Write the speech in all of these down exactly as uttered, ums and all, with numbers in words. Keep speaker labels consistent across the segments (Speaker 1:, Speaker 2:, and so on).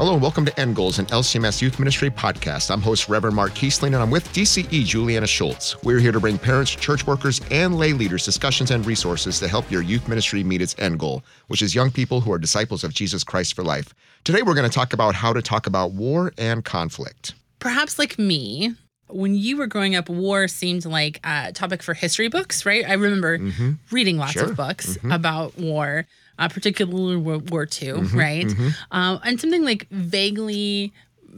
Speaker 1: Hello and welcome to End Goals, an L C M S Youth Ministry podcast. I'm host Reverend Mark Kiesling, and I'm with D C E Juliana Schultz. We're here to bring parents, church workers, and lay leaders discussions and resources to help your youth ministry meet its end goal, which is young people who are disciples of Jesus Christ for life. Today, we're going to talk about how to talk about war and conflict.
Speaker 2: Perhaps like me, when you were growing up, war seemed like a topic for history books, right? I remember mm-hmm. reading lots
Speaker 1: sure.
Speaker 2: of books
Speaker 1: mm-hmm.
Speaker 2: about war. Uh, particularly World War Two,
Speaker 1: mm-hmm,
Speaker 2: right?
Speaker 1: Mm-hmm.
Speaker 2: Um, and something like vaguely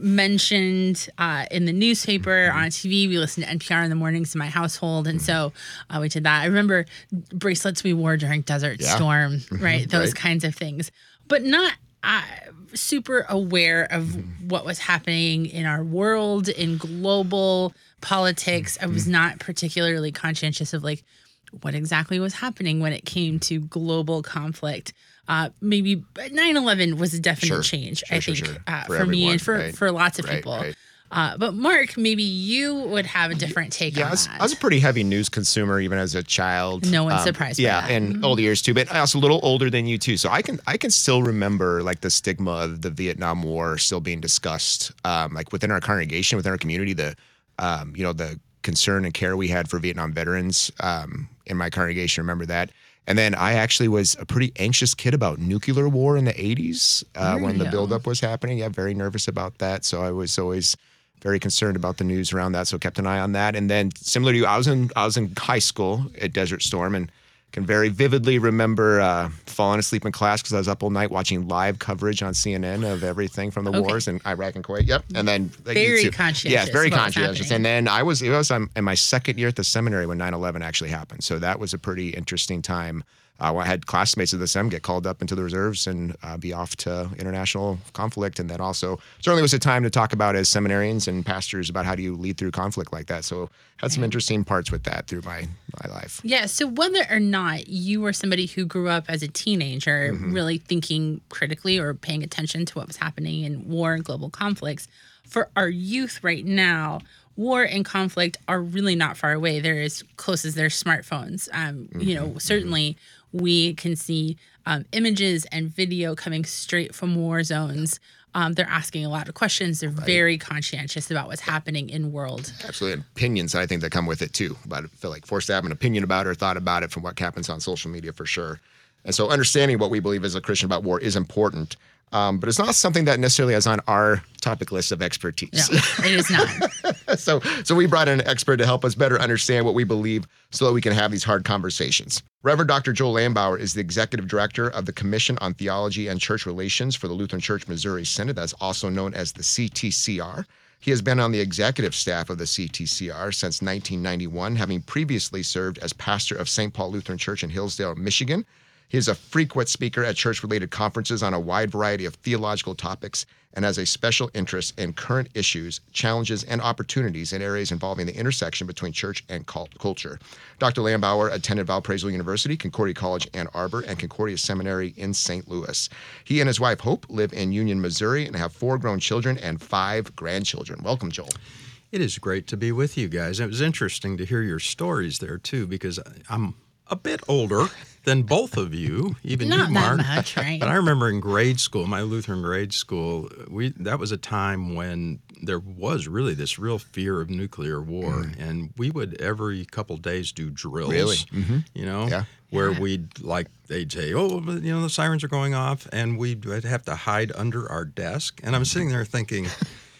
Speaker 2: mentioned uh, in the newspaper, mm-hmm. on T V. We listened to N P R in the mornings in my household. And mm-hmm. so uh, we did that. I remember bracelets we wore during Desert yeah. Storm, mm-hmm. right? Those right. kinds of things. But not uh, super aware of mm-hmm. what was happening in our world, in global politics. Mm-hmm. I was not particularly conscientious of like, what exactly was happening when it came to global conflict. Uh, maybe nine eleven was a definite
Speaker 1: sure.
Speaker 2: change,
Speaker 1: sure,
Speaker 2: I
Speaker 1: sure,
Speaker 2: think,
Speaker 1: sure.
Speaker 2: Uh,
Speaker 1: for,
Speaker 2: for me and for,
Speaker 1: right.
Speaker 2: for lots of
Speaker 1: right,
Speaker 2: people.
Speaker 1: Right.
Speaker 2: Uh, but Mark, maybe you would have a different take
Speaker 1: yeah,
Speaker 2: on
Speaker 1: I was,
Speaker 2: that.
Speaker 1: I was a pretty heavy news consumer even as a child.
Speaker 2: No one's
Speaker 1: um,
Speaker 2: surprised
Speaker 1: yeah,
Speaker 2: by that.
Speaker 1: in
Speaker 2: Mm-hmm.
Speaker 1: older years too, but I was a little older than you too. So I can I can still remember like the stigma of the Vietnam War still being discussed, um, like within our congregation, within our community, the um, you know, the concern and care we had for Vietnam veterans um, in my congregation. Remember that. And then I actually was a pretty anxious kid about nuclear war in the eighties uh, when the buildup was happening. Yeah, very nervous about that. So I was always very concerned about the news around that. So kept an eye on that. And then similar to you, I was in I was in high school at Desert Storm and can very vividly remember uh, falling asleep in class because I was up all night watching live coverage on C N N of everything from the okay. wars in Iraq and Kuwait. Yep. And then
Speaker 2: very like, conscientious.
Speaker 1: Yes, very conscientious. And then I was it was um, in my second year at the seminary when nine eleven actually happened. So that was a pretty interesting time. Uh, I had classmates of the SEM get called up into the reserves and uh, be off to international conflict. And that also certainly was a time to talk about as seminarians and pastors about how do you lead through conflict like that. So had some interesting parts with that through my, my life.
Speaker 2: Yeah. So whether or not you were somebody who grew up as a teenager, mm-hmm. really thinking critically or paying attention to what was happening in war and global conflicts, for our youth right now, war and conflict are really not far away. They're as close as their smartphones. Um, mm-hmm. You know, certainly mm-hmm. we can see um, images and video coming straight from war zones. Um, they're asking a lot of questions. They're right. very conscientious about what's happening in world.
Speaker 1: Absolutely. Opinions, I think, that come with it, too. But I feel like forced to have an opinion about it or thought about it from what happens on social media for sure. And so understanding what we believe as a Christian about war is important. Um, but it's not something that necessarily is on our topic list of expertise.
Speaker 2: No, it is not.
Speaker 1: so so we brought in an expert to help us better understand what we believe so that we can have these hard conversations. Reverend Doctor Joel Lambauer is the Executive Director of the Commission on Theology and Church Relations for the Lutheran Church Missouri Synod, that's also known as the C T C R. He has been on the executive staff of the C T C R since nineteen ninety-one, having previously served as pastor of Saint Paul Lutheran Church in Hillsdale, Michigan. He is a frequent speaker at church-related conferences on a wide variety of theological topics and has a special interest in current issues, challenges, and opportunities in areas involving the intersection between church and cult- culture. Doctor Lambauer attended Valparaiso University, Concordia College, Ann Arbor, and Concordia Seminary in Saint Louis. He and his wife, Hope, live in Union, Missouri, and have four grown children and five grandchildren. Welcome, Joel.
Speaker 3: It is great to be with you guys. It was interesting to hear your stories there, too, because I'm a bit older than both of you, even
Speaker 2: Not
Speaker 3: you, Mark.
Speaker 2: Not that much, right?
Speaker 3: But I remember in grade school, my Lutheran grade school, we that was a time when there was really this real fear of nuclear war, mm. and we would every couple days do drills.
Speaker 1: Really? Mm-hmm.
Speaker 3: You know,
Speaker 1: yeah.
Speaker 3: where
Speaker 2: yeah.
Speaker 3: we'd like they'd say, "Oh, you know, the sirens are going off," and we'd have to hide under our desk. And I'm sitting there thinking,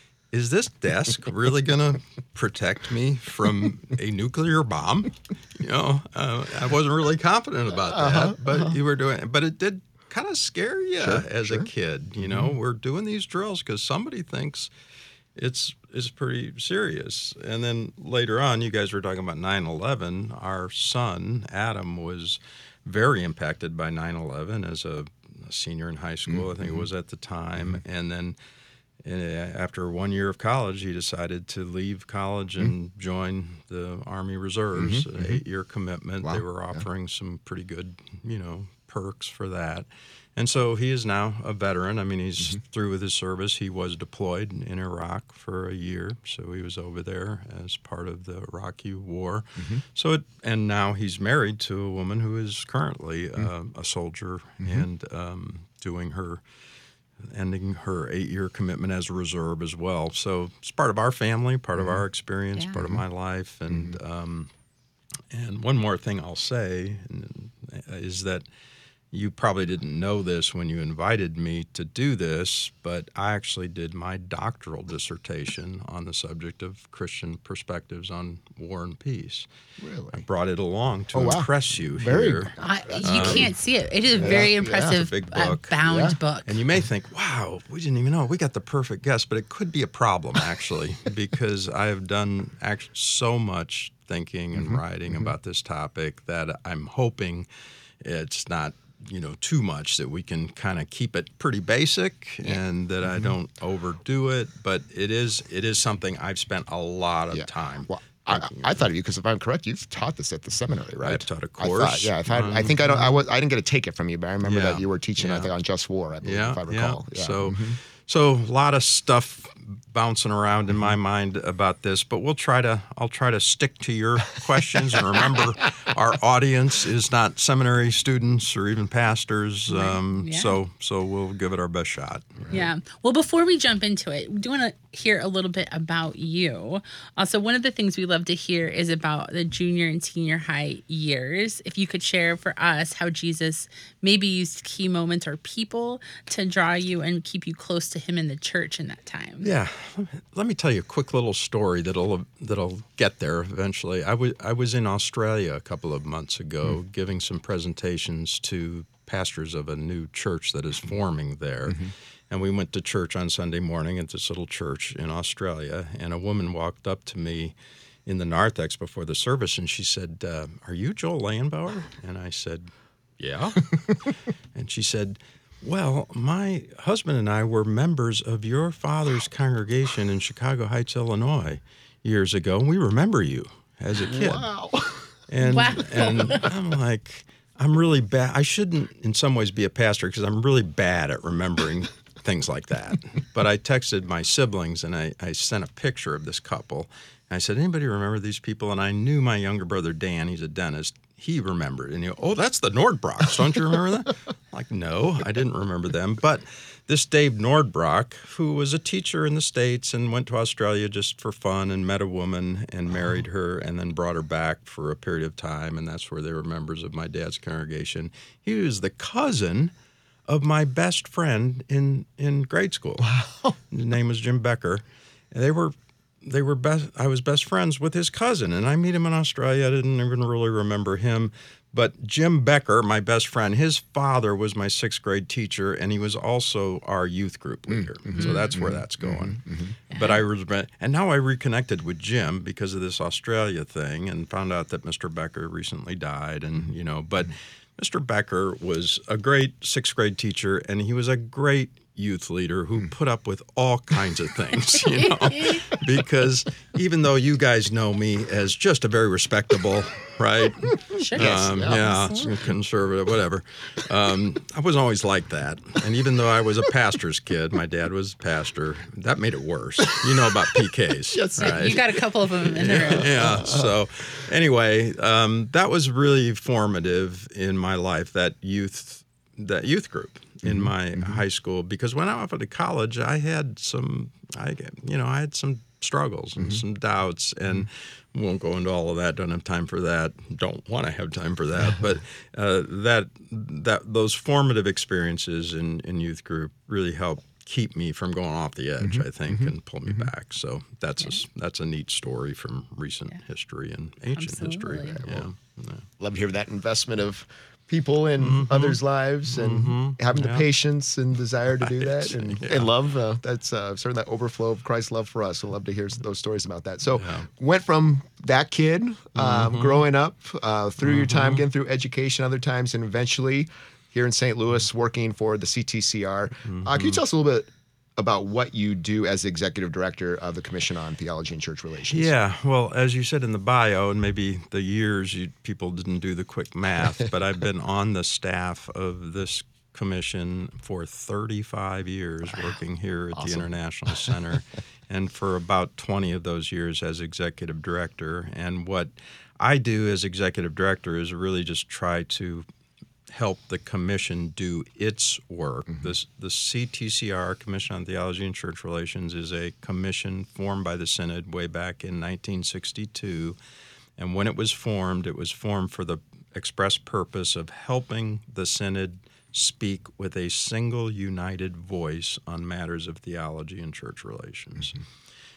Speaker 3: is this desk really going to protect me from a nuclear bomb? You know, uh, I wasn't really confident about that, uh-huh, but uh-huh. you were doing it. But it did kind of scare you sure, as sure. a kid. You know, mm-hmm. we're doing these drills because somebody thinks it's it's pretty serious. And then later on, you guys were talking about nine eleven. Our son, Adam, was very impacted by nine eleven as a, a senior in high school, mm-hmm. I think it was at the time. Mm-hmm. And then after one year of college, he decided to leave college and mm-hmm. join the Army Reserves, mm-hmm. an eight-year commitment. Wow. They were offering yeah. some pretty good, you know, perks for that. And so he is now a veteran. I mean, he's mm-hmm. through with his service. He was deployed in Iraq for a year, so he was over there as part of the Iraqi war. Mm-hmm. So, it, and now he's married to a woman who is currently mm-hmm. uh, a soldier mm-hmm. and um, doing her ending her eight-year commitment as a reserve as well. So it's part of our family, part of our experience,
Speaker 2: Yeah.
Speaker 3: part of my life. And um, and one more thing I'll say is that you probably didn't know this when you invited me to do this, but I actually did my doctoral dissertation on the subject of Christian perspectives on war and peace.
Speaker 1: Really?
Speaker 3: I brought it along to
Speaker 1: Oh, wow.
Speaker 3: impress you
Speaker 1: Very
Speaker 3: here.
Speaker 2: I, you can't see it. It is a very
Speaker 1: yeah.
Speaker 2: impressive
Speaker 3: It's a big
Speaker 2: uh,
Speaker 3: book.
Speaker 2: bound
Speaker 1: Yeah.
Speaker 2: book.
Speaker 3: And you may think, wow, we didn't even know. We got the perfect guest, but it could be a problem, actually, because I have done act- so much thinking and writing about this topic that I'm hoping it's not, you know, too much, that we can kind of keep it pretty basic and that I don't overdo it. But it is it is something I've spent a lot of
Speaker 1: Yeah.
Speaker 3: time.
Speaker 1: Well, I,
Speaker 3: thinking
Speaker 1: I
Speaker 3: about.
Speaker 1: thought of you because if I'm correct, you've taught this at the seminary, right?
Speaker 3: I've taught a
Speaker 1: I thought,
Speaker 3: course
Speaker 1: yeah, if I, I
Speaker 3: on-
Speaker 1: think I don't. I was. I didn't get a ticket from you, but I remember
Speaker 3: Yeah.
Speaker 1: that you were teaching. I
Speaker 3: Yeah.
Speaker 1: think on Just War, I believe,
Speaker 3: Yeah,
Speaker 1: if I recall.
Speaker 3: yeah.
Speaker 1: Yeah.
Speaker 3: So,
Speaker 1: Mhm.
Speaker 3: so a lot of stuff bouncing around in my mind about this, but we'll try to. I'll try to stick to your questions and remember, our audience is not seminary students or even pastors. Um,
Speaker 2: Yeah.
Speaker 3: So, so we'll give it our best shot.
Speaker 2: Yeah. Well, before we jump into it, we do want to hear a little bit about you. Also, one of the things we love to hear is about the junior and senior high years. If you could share for us how Jesus maybe used key moments or people to draw you and keep you close to him in the church in that time.
Speaker 3: Yeah, let me tell you a quick little story that'll that'll get there eventually. I was I was in Australia a couple of months ago, giving some presentations to pastors of a new church that is forming there, and we went to church on Sunday morning at this little church in Australia, and a woman walked up to me in the narthex before the service, and she said, uh, "Are you Joel Landbauer?" And I said, "Yeah," and she said, "Well, my husband and I were members of your father's congregation in Chicago Heights, Illinois, years ago, and we remember you as a kid."
Speaker 1: Wow.
Speaker 3: And
Speaker 2: Wow.
Speaker 3: and I'm like, I'm really bad. I shouldn't, in some ways, be a pastor because I'm really bad at remembering things like that. But I texted my siblings and I, I sent a picture of this couple. And I said, "Anybody remember these people?" And I knew my younger brother Dan, he's a dentist. He remembered, and he, "Oh, that's the Nordbrocks. Don't you remember that?" I'm like, no, I didn't remember them. But this Dave Nordbrock, who was a teacher in the States and went to Australia just for fun and met a woman and married her and then brought her back for a period of time, and that's where they were members of my dad's congregation. He was the cousin of my best friend in, in grade school. Wow. His name was Jim Becker. And they were they were best I was best friends with his cousin, and I meet him in Australia. I didn't even really remember him. But Jim Becker, my best friend, his father was my sixth grade teacher, and he was also our youth group leader.
Speaker 1: Mm-hmm.
Speaker 3: So that's where that's going. But I was, and now I reconnected with Jim because of this Australia thing, and found out that Mister Becker recently died, and you know. But Mister Becker was a great sixth grade teacher, and he was a great youth leader who put up with all kinds of things, you know, because even though you guys know me as just a very respectable, right?
Speaker 2: Sure.
Speaker 3: Um,
Speaker 1: yeah.
Speaker 3: yeah, some conservative, whatever. Um, I wasn't always like that. And even though I was a pastor's kid, my dad was a pastor, that made it worse. You know about P Ks,
Speaker 1: Yes,
Speaker 3: right?
Speaker 2: You got a couple of them in the room.
Speaker 3: Yeah. So, anyway, um, that was really formative in my life. That youth, that youth group in my high school, because when I went off to college, I had some, I you know, I had some struggles and some doubts, and won't go into all of that. Don't have time for that. Don't want to have time for that. But uh, that that those formative experiences in in youth group really helped keep me from going off the edge, I think, and pull me back. So that's a s- that's a neat story from recent history and ancient
Speaker 2: Absolutely.
Speaker 3: history. Yeah. Yeah.
Speaker 1: Love to hear that investment of people in others' lives and having the
Speaker 3: Yeah.
Speaker 1: patience and desire to do that and,
Speaker 3: Yeah.
Speaker 1: and love. Uh, that's uh, certainly that overflow of Christ's love for us. So love to hear those stories about that. So went from that kid um, growing up uh, through your time, getting through education other times, and eventually here in Saint Louis working for the C T C R. Uh, can you tell us a little bit about what you do as executive director of the Commission on Theology and Church Relations?
Speaker 3: Yeah, well, as you said in the bio, and maybe the years, you, people didn't do the quick math, but I've been on the staff of this commission for thirty-five years, working here at the International Center, and for about twenty of those years as executive director. And what I do as executive director is really just try to help the commission do its work. Mm-hmm. This, the C T C R, Commission on Theology and Church Relations, is a commission formed by the Synod way back in nineteen sixty-two. And when it was formed, it was formed for the express purpose of helping the Synod speak with a single united voice on matters of theology and church relations. Mm-hmm.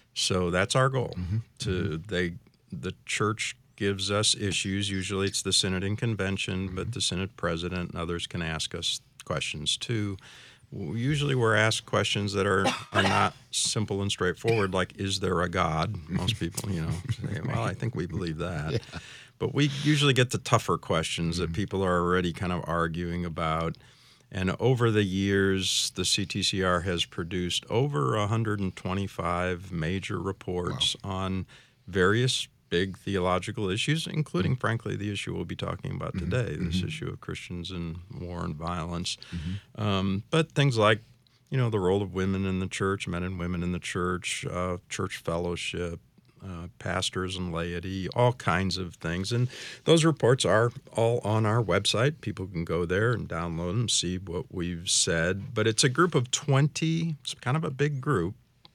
Speaker 3: So that's our goal. Mm-hmm. To they, the church gives us issues. Usually it's the Synod in convention, mm-hmm. but the Synod president and others can ask us questions too. Usually we're asked questions that are, are not simple and straightforward, like, is there a God? Most people, you know, say, well, I think we believe that. Yeah. But we usually get the tougher questions mm-hmm. that people are already kind of arguing about. And over the years, the C T C R has produced over one hundred twenty-five major reports wow. on various big theological issues, including, mm-hmm. frankly, the issue we'll be talking about mm-hmm. today, this mm-hmm. issue of Christians in war and violence. Mm-hmm. Um, but things like, you know, the role of women in the church, men and women in the church, uh, church fellowship, uh, pastors and laity, all kinds of things. And those reports are all on our website. People can go there and download them, see what we've said. But it's a group of twenty, it's kind of a big group,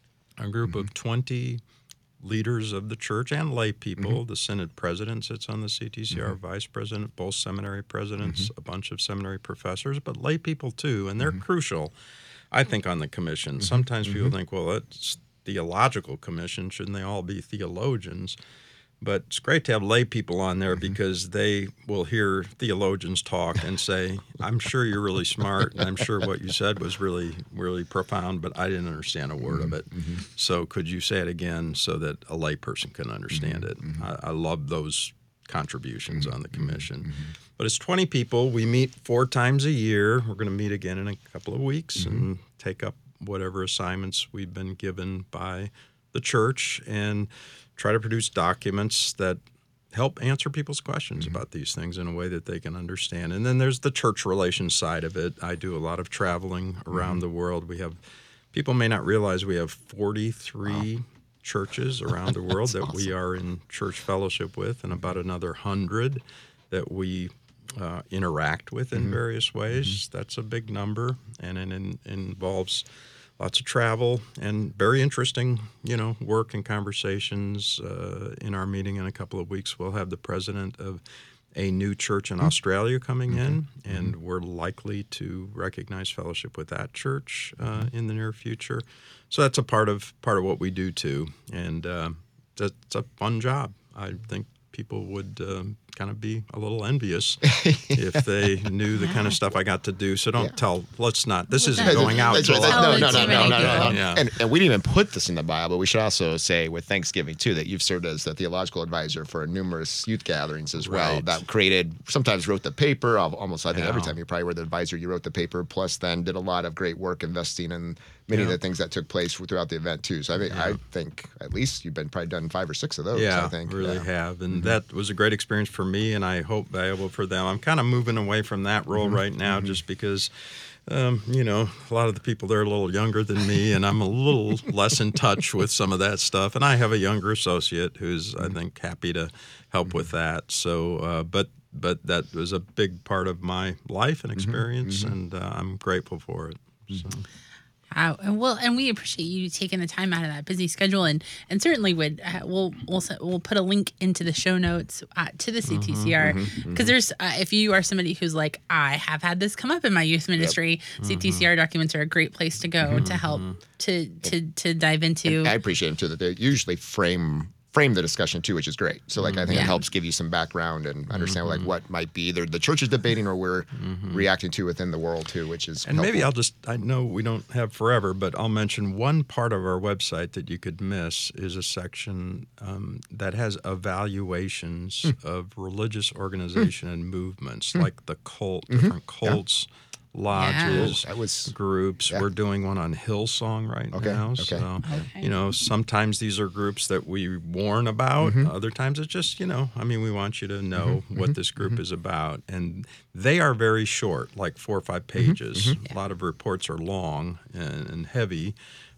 Speaker 3: a group mm-hmm. of twenty leaders of the church and lay people. Mm-hmm. The Synod president sits on the C T C R, mm-hmm. vice president, both seminary presidents, mm-hmm. a bunch of seminary professors, but lay people too, and they're mm-hmm. crucial, I think, on the commission. Mm-hmm. Sometimes mm-hmm. people think, well, it's theological commission, shouldn't they all be theologians? But it's great to have lay people on there mm-hmm. because they will hear theologians talk and say, I'm sure you're really smart, and I'm sure what you said was really, really profound, but I didn't understand a word mm-hmm. of it. Mm-hmm. So could you say it again so that a lay person can understand mm-hmm. it? I, I love those contributions mm-hmm. on the commission. Mm-hmm. But it's twenty people. We meet four times a year. We're going to meet again in a couple of weeks mm-hmm. and take up whatever assignments we've been given by the church and try to produce documents that help answer people's questions mm-hmm. about these things in a way that they can understand. And then there's the church relations side of it. I do a lot of traveling around mm-hmm. the world. We have, people may not realize we have forty-three wow. churches around the world that awesome. we are in church fellowship with, and about another hundred that we uh, interact with in mm-hmm. various ways. Mm-hmm. That's a big number, and it in, involves lots of travel and very interesting, you know, work and conversations. Uh, in our meeting in a couple of weeks, we'll have the president of a new church in mm-hmm. Australia coming mm-hmm. in, and mm-hmm. we're likely to recognize fellowship with that church uh, mm-hmm. in the near future. So that's a part of part of what we do too, and uh, it's a fun job. I think people would um, kind of be a little envious if they knew the kind of stuff I got to do. So don't yeah. tell, let's not, this isn't going out to a lot.
Speaker 1: No, no, no, no, no, no. Yeah. And, and we didn't even put this in the Bible. We should also say with Thanksgiving, too, that you've served as the theological advisor for numerous youth gatherings as well. Right. That created, sometimes wrote the paper, almost I think yeah. every time you probably were the advisor, you wrote the paper, plus then did a lot of great work investing in many yeah. of the things that took place throughout the event, too. So I, mean, yeah. I think at least you've been probably done five or six of those,
Speaker 3: yeah,
Speaker 1: I think.
Speaker 3: really
Speaker 1: yeah,
Speaker 3: have. And mm-hmm. that was a great experience for me, and I hope valuable for them. I'm kind of moving away from that role mm-hmm. right now mm-hmm. just because, um, you know, a lot of the people there are a little younger than me, and I'm a little less in touch with some of that stuff. And I have a younger associate who's, mm-hmm. I think, happy to help mm-hmm. with that. So, uh, but but that was a big part of my life and experience, mm-hmm. and uh, I'm grateful for it. So.
Speaker 2: Wow. And well, and we appreciate you taking the time out of that busy schedule, and and certainly would uh, we'll we'll we'll put a link into the show notes uh, to the C T C R because mm-hmm, mm-hmm. there's uh, if you are somebody who's like, I have had this come up in my youth ministry, yep. C T C R mm-hmm. documents are a great place to go mm-hmm. to help to to to dive into.
Speaker 1: And I appreciate them too that they usually frame. frame the discussion too, which is great. So like I think yeah. it helps give you some background and understand mm-hmm. like what might be either the church is debating or we're mm-hmm. reacting to within the world too, which is
Speaker 3: and
Speaker 1: helpful.
Speaker 3: Maybe I'll just I know we don't have forever, but I'll mention one part of our website that you could miss is a section um, that has evaluations mm. of religious organization mm. and movements mm. like the cult, mm-hmm. different cults. Yeah. Lodges,
Speaker 1: yeah. was,
Speaker 3: groups.
Speaker 1: Yeah.
Speaker 3: We're doing one on Hillsong right
Speaker 1: okay.
Speaker 3: now.
Speaker 1: Okay.
Speaker 3: So,
Speaker 2: okay.
Speaker 3: you know, sometimes these are groups that we warn about. Mm-hmm. Other times it's just, you know, I mean, we want you to know mm-hmm. what this group mm-hmm. is about. And they are very short, like four or five pages. Mm-hmm. Mm-hmm.
Speaker 2: Yeah.
Speaker 3: A lot of reports are long and, and heavy.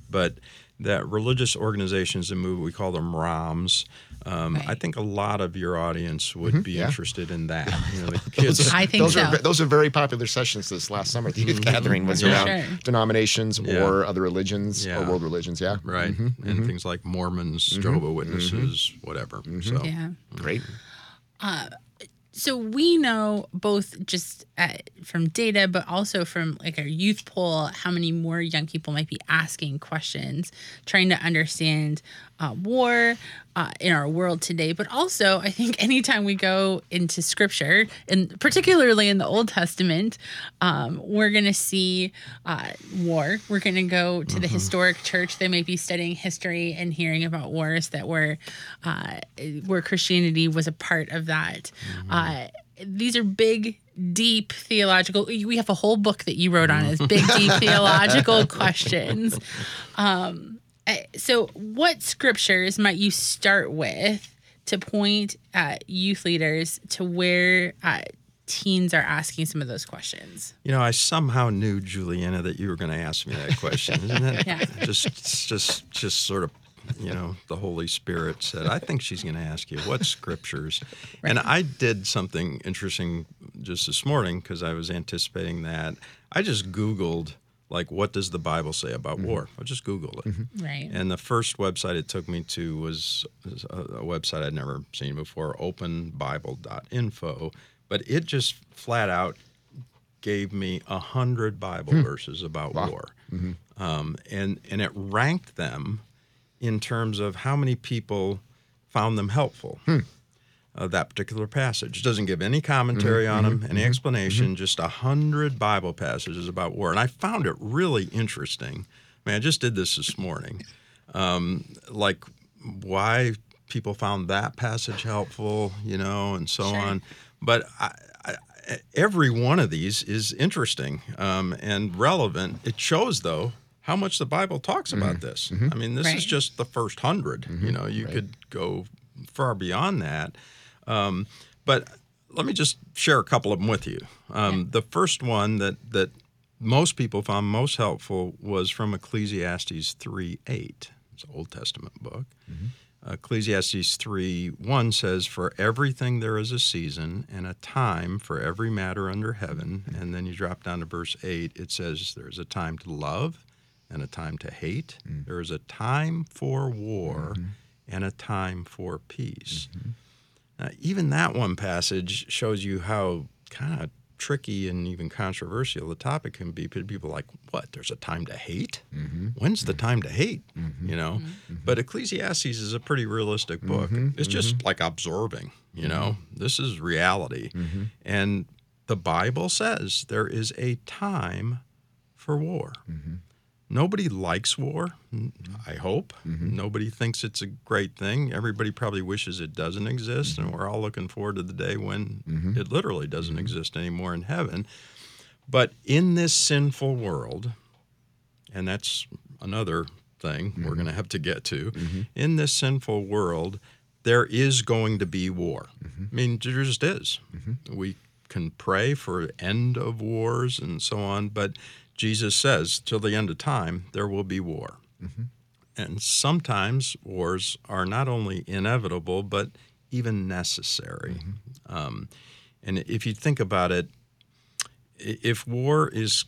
Speaker 3: but that religious organizations and movement, we call them ROMs. Um,
Speaker 2: Right.
Speaker 3: I think a lot of your audience would be
Speaker 1: yeah.
Speaker 3: interested in that. You know, the kids.
Speaker 1: Those are-
Speaker 2: I think
Speaker 1: those
Speaker 2: so.
Speaker 1: Are, those are very popular sessions this last summer. The youth gathering was
Speaker 2: For
Speaker 1: around
Speaker 2: sure.
Speaker 1: denominations
Speaker 3: Yeah.
Speaker 1: or other religions
Speaker 3: Yeah.
Speaker 1: or world religions. Yeah.
Speaker 3: Right, and things like Mormons, Jehovah Witnesses, whatever. So,
Speaker 2: Yeah.
Speaker 1: Great.
Speaker 2: So we know both just uh, from data, but also from like our youth poll, how many more young people might be asking questions, trying to understand uh, war uh, in our world today. But also, I think anytime we go into Scripture, and particularly in the Old Testament, um, we're going to see uh, war. We're going to go to the historic church. They might be studying history and hearing about wars that were uh, where Christianity was a part of that. Uh, these are big, deep theological. We have a whole book that you wrote on as big, deep theological questions. Um, uh, so, what scriptures might you start with to point at youth leaders to where uh, teens are asking some of those questions?
Speaker 3: you know, I somehow knew, Juliana, that you were going to ask me that question. Isn't that
Speaker 2: Yeah.
Speaker 3: just, just, just sort of, you know, the Holy Spirit said, I think she's going to ask you what scriptures. And I did something interesting just this morning because I was anticipating that. I just Googled, like, what does the Bible say about war? I just Googled it.
Speaker 2: Right.
Speaker 3: And the first website it took me to was a, a website I'd never seen before, open bible dot info. But it just flat out gave me a hundred Bible verses about war, um, and and it ranked them in terms of how many people found them helpful. Uh, that particular passage. It doesn't give any commentary on them, any explanation, just a hundred Bible passages about war. And I found it really interesting. I mean, I just did this this morning. Um, like why people found that passage helpful, you know, and so
Speaker 2: Sure.
Speaker 3: on. But I, I, every one of these is interesting um, and relevant. It shows, though, how much the Bible talks about this. I mean, this
Speaker 2: Right.
Speaker 3: is just the first hundred. You know, you could go far beyond that. Um, but let me just share a couple of them with you. Um, The first one that that most people found most helpful was from Ecclesiastes three eight. It's an Old Testament book. Ecclesiastes three one says, "For everything there is a season and a time for every matter under heaven." And then you drop down to verse eight. It says, "There's a time to love and a time to hate. There is a time for war and a time for peace." Now, even that one passage shows you how kind of tricky and even controversial the topic can be. People are like, what, there's a time to hate? When's the time to hate? You know? But Ecclesiastes is a pretty realistic book. It's just like observing, you know? This is reality. And the Bible says there is a time for war. Nobody likes war, I hope. Nobody thinks it's a great thing. Everybody probably wishes it doesn't exist, and we're all looking forward to the day when it literally doesn't exist anymore in heaven. But in this sinful world, and that's another thing we're going to have to get to, in this sinful world, there is going to be war. I mean, there just is. We can pray for end of wars and so on, but Jesus says, till the end of time, there will be war. And sometimes wars are not only inevitable, but even necessary. Um, and if you think about it, i- if war is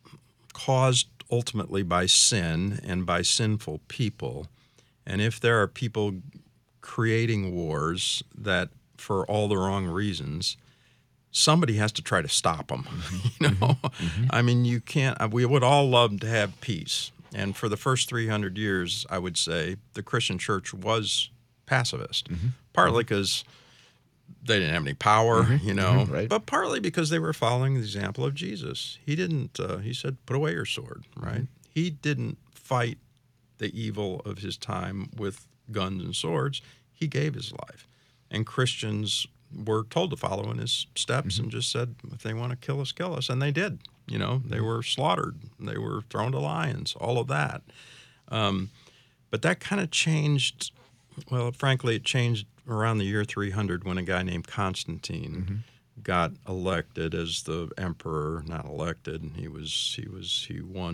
Speaker 3: caused ultimately by sin and by sinful people, and if there are people creating wars that for all the wrong reasons, somebody has to try to stop them. You know, I mean, you can't. We would all love to have peace, and for the first three hundred years, I would say the Christian church was pacifist, partly because they didn't have any power, you know,
Speaker 1: right.
Speaker 3: but partly because they were following the example of Jesus. He didn't. Uh, he said, "Put away your sword." Right? He didn't fight the evil of his time with guns and swords. He gave his life, and Christians were told to follow in his steps and just said, if they want to kill us, kill us. And they did. You know, they were slaughtered. They were thrown to lions, all of that. Um, but that kind of changed, well, frankly, it changed around the year three hundred when a guy named Constantine got elected as the emperor. Not elected. He was, he was, he won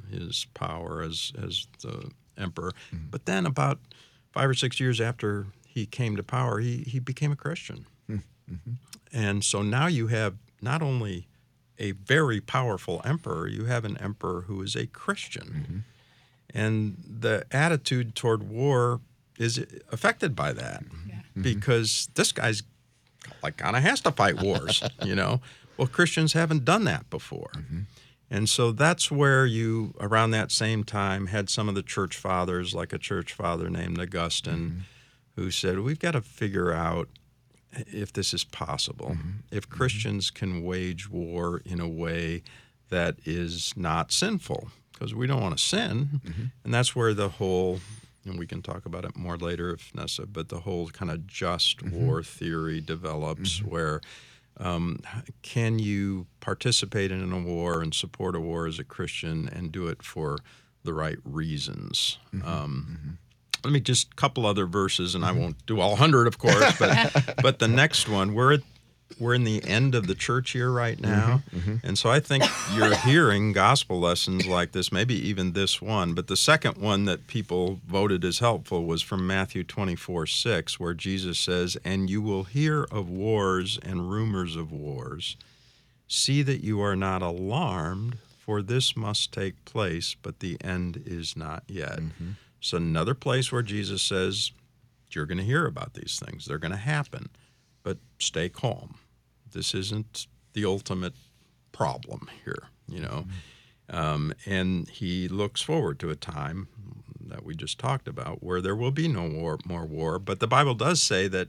Speaker 3: his power as as the emperor. Mm-hmm. But then about five or six years after he came to power, he he became a Christian. Mm-hmm. And so now you have not only a very powerful emperor, you have an emperor who is a Christian. Mm-hmm. And the attitude toward war is affected by that, yeah. because this guy's like kind of has to fight wars, you know. Well, Christians haven't done that before. Mm-hmm. And so that's where you, around that same time, had some of the church fathers, like a church father named Augustine, mm-hmm. who said, we've got to figure out if this is possible, mm-hmm. if Christians can wage war in a way that is not sinful, because we don't want to sin. Mm-hmm. And that's where the whole, and we can talk about it more later if necessary, but the whole kind of just mm-hmm. war theory develops, mm-hmm. where um, can you participate in a war and support a war as a Christian and do it for the right reasons? Mm-hmm. Um, mm-hmm. Let me just a couple other verses, and mm-hmm. I won't do all one hundred, of course, but but the next one, we're at, we're in the end of the church year right now, mm-hmm. Mm-hmm. and so I think you're hearing gospel lessons like this, maybe even this one, but the second one that people voted as helpful was from Matthew twenty-four six, where Jesus says, "And you will hear of wars and rumors of wars. See that you are not alarmed, for this must take place, but the end is not yet." Mm-hmm. It's another place where Jesus says, you're going to hear about these things. They're going to happen, but stay calm. This isn't the ultimate problem here, you know. Mm-hmm. Um, and he looks forward to a time that we just talked about where there will be no war, more war. But the Bible does say that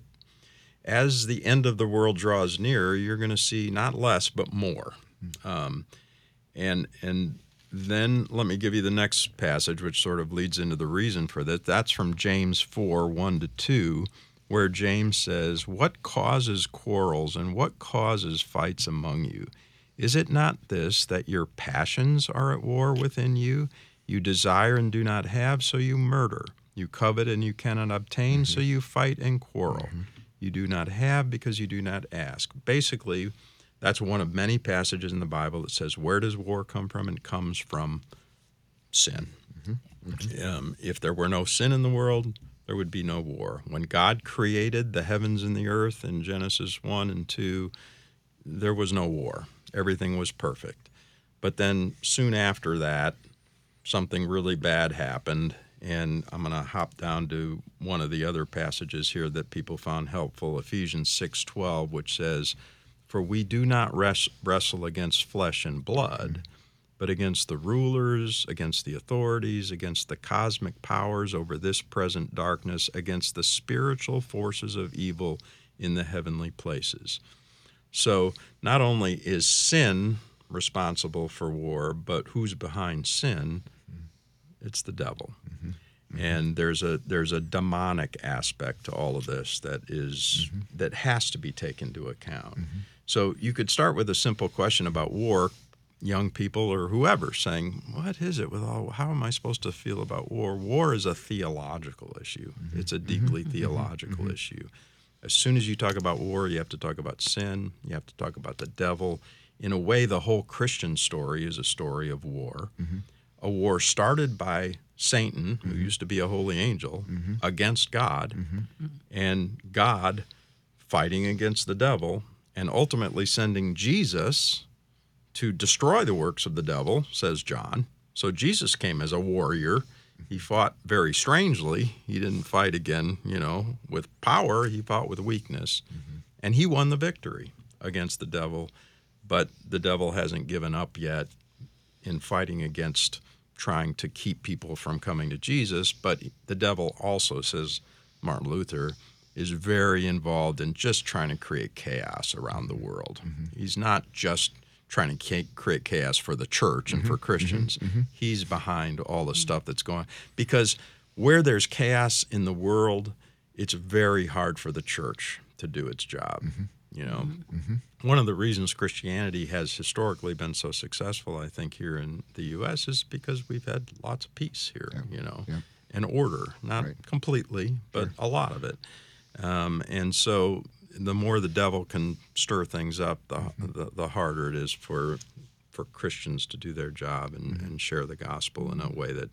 Speaker 3: as the end of the world draws near, you're going to see not less, but more. Mm-hmm. Um, and and Then let me give you the next passage, which sort of leads into the reason for that. That's from James four, one to two, where James says, "What causes quarrels and what causes fights among you? Is it not this, that your passions are at war within you? You desire and do not have, so you murder. You covet and you cannot obtain, mm-hmm. so you fight and quarrel. Mm-hmm. You do not have because you do not ask." Basically, that's one of many passages in the Bible that says, where does war come from? It comes from sin. Mm-hmm. Mm-hmm. Um, if there were no sin in the world, there would be no war. When God created the heavens and the earth in Genesis one and two, there was no war. Everything was perfect. But then soon after that, something really bad happened, and I'm going to hop down to one of the other passages here that people found helpful, Ephesians six twelve, which says, "For we do not res- wrestle against flesh and blood, but against the rulers, against the authorities, against the cosmic powers over this present darkness, against the spiritual forces of evil in the heavenly places." So not only is sin responsible for war, but who's behind sin? It's the devil. Mm-hmm. Mm-hmm. And there's a there's a demonic aspect to all of this that is mm-hmm. that has to be taken into account. Mm-hmm. So you could start with a simple question about war, young people or whoever saying, what is it with all, how am I supposed to feel about war? War is a theological issue. Mm-hmm. It's a deeply mm-hmm. theological mm-hmm. issue. As soon as you talk about war, you have to talk about sin, you have to talk about the devil. In a way, the whole Christian story is a story of war. Mm-hmm. A war started by Satan, who mm-hmm. used to be a holy angel, mm-hmm. against God, mm-hmm. and God fighting against the devil, and ultimately sending Jesus to destroy the works of the devil, says John. So Jesus came as a warrior. He fought very strangely. He didn't fight again, you know, with power. He fought with weakness. Mm-hmm. And he won the victory against the devil. But the devil hasn't given up yet in fighting against trying to keep people from coming to Jesus. But the devil also, says Martin Luther, is very involved in just trying to create chaos around the world. Mm-hmm. He's not just trying to create chaos for the church and mm-hmm. for Christians. Mm-hmm. He's behind all the stuff that's going on. Because where there's chaos in the world, it's very hard for the church to do its job. Mm-hmm. You know, mm-hmm. one of the reasons Christianity has historically been so successful, I think, here in the U S is because we've had lots of peace here, yeah. you know, yeah. and order, not right. completely, but sure. a lot of it. Um, and so the more the devil can stir things up, the, mm-hmm. the the harder it is for for Christians to do their job and, mm-hmm. and share the gospel in a way that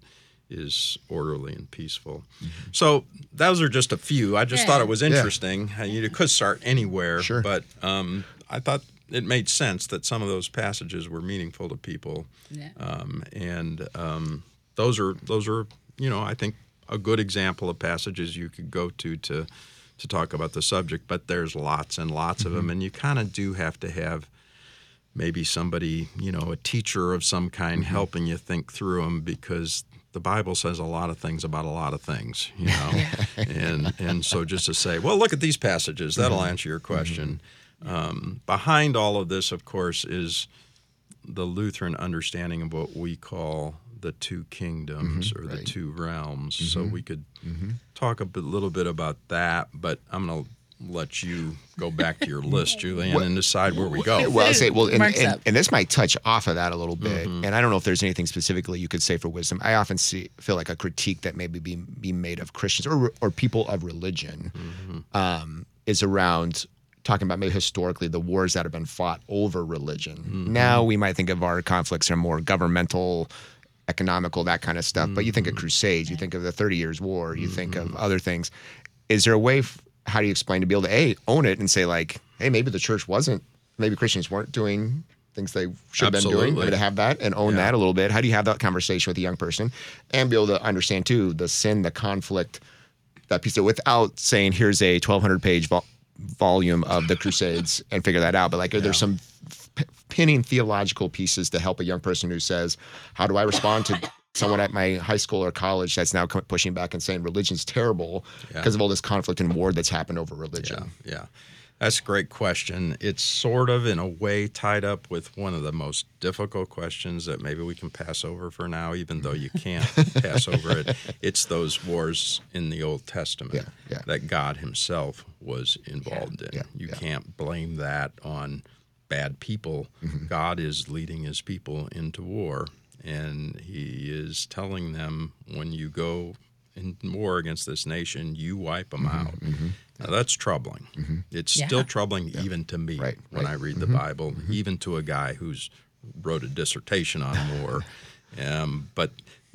Speaker 3: is orderly and peaceful. Mm-hmm. So those are just a few. I just yeah. thought it was interesting. Yeah. You could start anywhere,
Speaker 1: sure.
Speaker 3: but um, I thought it made sense that some of those passages were meaningful to people.
Speaker 2: Yeah.
Speaker 3: Um, and um, those are those are you know I think a good example of passages you could go to to to talk about the subject. But there's lots and lots mm-hmm. of them, and you kind of do have to have maybe somebody, you know, a teacher of some kind mm-hmm. helping you think through them, because the Bible says a lot of things about a lot of things, you know, and and so just to say, well, look at these passages, that'll mm-hmm. answer your question. Mm-hmm. Um, behind all of this, of course, is the Lutheran understanding of what we call the two kingdoms mm-hmm. or right. the two realms. Mm-hmm. So we could mm-hmm. talk a bit, little bit about that, but I'm going to let you go back to your list, Julianne, and decide where we go.
Speaker 1: Well, I say, well, and, and, and this might touch off of that a little bit. Mm-hmm. And I don't know if there's anything specifically you could say for wisdom. I often see feel like a critique that maybe be be made of Christians or or people of religion mm-hmm. um, is around talking about maybe historically the wars that have been fought over religion. Mm-hmm. Now we might think of our conflicts are more governmental, economical, that kind of stuff. Mm-hmm. But you think of Crusades, you think of the Thirty Years' War, you mm-hmm. think of other things. Is there a way? F- How do you explain to be able to A, own it and say like, hey, maybe the church wasn't, maybe Christians weren't doing things they should have been doing, maybe to have that and own yeah. that a little bit. How do you have that conversation with a young person and be able to understand too the sin, the conflict, that piece of, without saying here's a twelve hundred page vol- volume of the Crusades and figure that out. But like, are yeah. there some p- pinning theological pieces to help a young person who says, how do I respond to someone at my high school or college that's now pushing back and saying religion's terrible because yeah. of all this conflict and war that's happened over religion?
Speaker 3: Yeah, yeah. That's a great question. It's sort of, in a way, tied up with one of the most difficult questions that maybe we can pass over for now, even though you can't pass over it. It's those wars in the Old Testament
Speaker 1: yeah, yeah.
Speaker 3: that God himself was involved
Speaker 1: yeah,
Speaker 3: in.
Speaker 1: Yeah,
Speaker 3: you
Speaker 1: yeah.
Speaker 3: can't blame that on bad people. Mm-hmm. God is leading his people into war. And he is telling them, when you go in war against this nation, you wipe them
Speaker 1: mm-hmm,
Speaker 3: out.
Speaker 1: Mm-hmm.
Speaker 3: Now, that's troubling. Mm-hmm. It's yeah. still troubling yeah. even to me
Speaker 1: right,
Speaker 3: when
Speaker 1: right.
Speaker 3: I read
Speaker 1: mm-hmm.
Speaker 3: the Bible,
Speaker 1: mm-hmm.
Speaker 3: even to a guy who's wrote a dissertation on war. um, but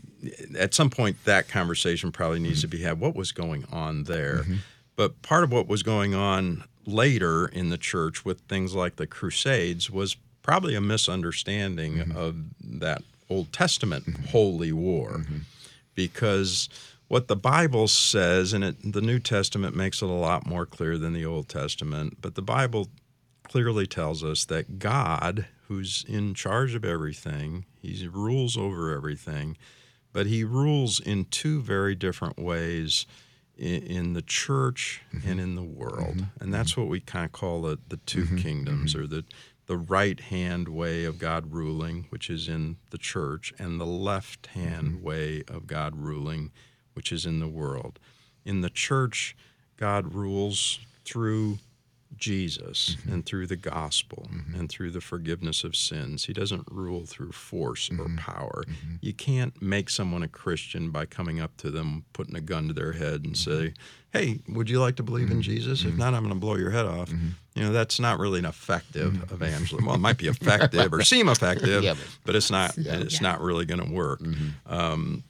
Speaker 3: at some point, that conversation probably needs mm-hmm. to be had. What was going on there? Mm-hmm. But part of what was going on later in the church with things like the Crusades was probably a misunderstanding mm-hmm. of that Old Testament mm-hmm. holy war, mm-hmm. because what the Bible says, and it, the New Testament makes it a lot more clear than the Old Testament, but the Bible clearly tells us that God, who's in charge of everything, he rules over everything, but he rules in two very different ways in, in the church mm-hmm. and in the world. Mm-hmm. And that's what we kind of call the, the two mm-hmm. kingdoms, mm-hmm. or the the right-hand way of God ruling, which is in the church, and the left-hand mm-hmm. way of God ruling, which is in the world. In the church, God rules through Jesus mm-hmm. and through the gospel mm-hmm. and through the forgiveness of sins. He doesn't rule through force mm-hmm. or power. Mm-hmm. You can't make someone a Christian by coming up to them, putting a gun to their head and mm-hmm. say, hey, would you like to believe mm-hmm. in Jesus? Mm-hmm. If not, I'm going to blow your head off. Mm-hmm. You know, that's not really an effective mm-hmm. evangelism. Well, it might be effective or seem effective, yeah, but, but it's not yeah. it's yeah. not really going to work. Mm-hmm. Um,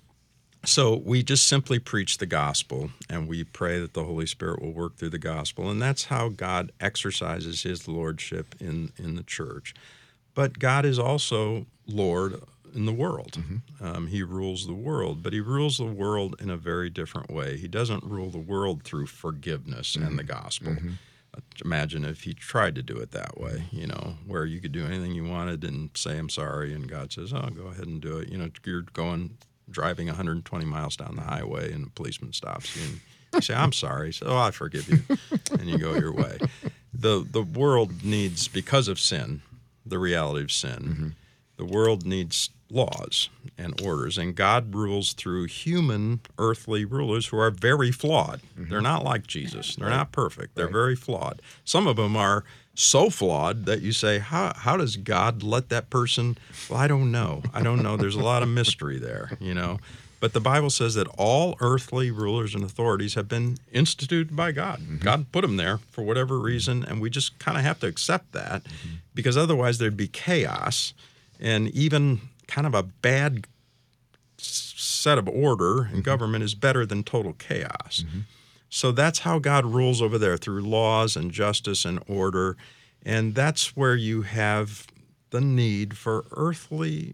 Speaker 3: so we just simply preach the gospel, and we pray that the Holy Spirit will work through the gospel, and that's how God exercises his lordship in, in the church. But God is also Lord in the world. Mm-hmm. Um, he rules the world, but he rules the world in a very different way. He doesn't rule the world through forgiveness mm-hmm. and the gospel. Mm-hmm. Imagine if he tried to do it that way, you know, where you could do anything you wanted and say, I'm sorry, and God says, oh, go ahead and do it. You know, you're going, driving one hundred twenty miles down the highway, and a policeman stops you, and you say, I'm sorry. He says, oh, I forgive you, and you go your way. The, the world needs, because of sin, the reality of sin, mm-hmm. the world needs laws and orders, and God rules through human earthly rulers who are very flawed. Mm-hmm. They're not like Jesus. They're right. not perfect. They're right. very flawed. Some of them are so flawed that you say, how how does God let that person? Well, I don't know. I don't know. There's a lot of mystery there, you know. But the Bible says that all earthly rulers and authorities have been instituted by God. Mm-hmm. God put them there for whatever reason, and we just kind of have to accept that, mm-hmm. because otherwise there'd be chaos. And even kind of a bad s- set of order in government is better than total chaos. So that's how God rules over there, through laws and justice and order. And that's where you have the need for earthly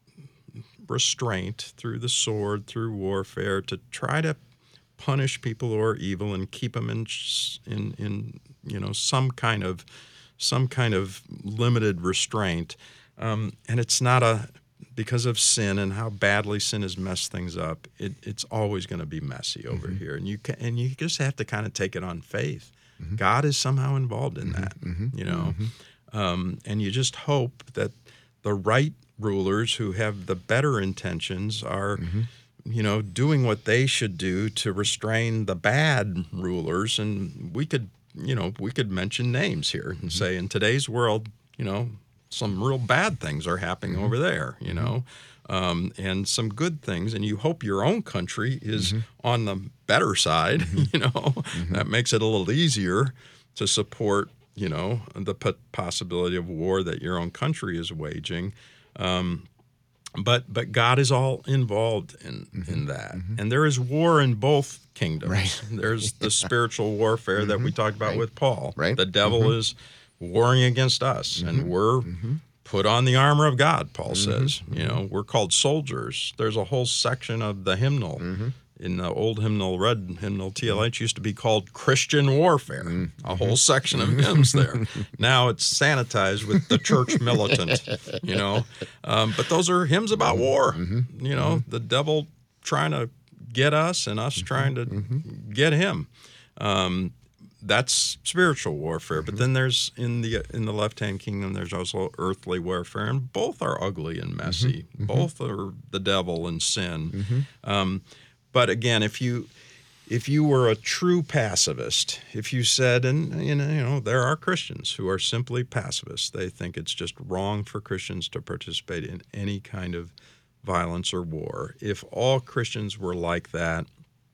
Speaker 3: restraint through the sword, through warfare, to try to punish people who are evil and keep them in, in, in you know, some kind of, some kind of limited restraint. Um, and it's not a, because of sin and how badly sin has messed things up, it, it's always going to be messy over mm-hmm. here. And you can, and you just have to kind of take it on faith. Mm-hmm. God is somehow involved in that, mm-hmm. you know. Mm-hmm. Um, and you just hope that the right rulers who have the better intentions are, mm-hmm. you know, doing what they should do to restrain the bad rulers. And we could, you know, we could mention names here and mm-hmm. say, in today's world, you know, some real bad things are happening mm-hmm. over there, you know, um, and some good things. And you hope your own country is mm-hmm. on the better side, mm-hmm. you know. Mm-hmm. That makes it a little easier to support, you know, the p- possibility of war that your own country is waging. Um, but but God is all involved in, mm-hmm. in that. Mm-hmm. And there is war in both kingdoms. Right. There's the spiritual warfare mm-hmm. that we talked about right. with Paul. Right. The devil mm-hmm. is warring against us, mm-hmm. and we're mm-hmm. put on the armor of God, Paul mm-hmm. says. You know, we're called soldiers. There's a whole section of the hymnal. Mm-hmm. In the old hymnal, red hymnal, T L H used to be called Christian Warfare, mm-hmm. a whole section of hymns there. Now it's sanitized with the church militant, you know. Um, but those are hymns about war, mm-hmm. you know, mm-hmm. the devil trying to get us and us mm-hmm. trying to mm-hmm. get him. Um, that's spiritual warfare. Mm-hmm. But then there's, in the in the left-hand kingdom, there's also earthly warfare, and both are ugly and messy. Mm-hmm. Both are the devil and sin. Mm-hmm. Um But again, if you if you were a true pacifist, if you said, and you know, you know, there are Christians who are simply pacifists. They think it's just wrong for Christians to participate in any kind of violence or war. If all Christians were like that,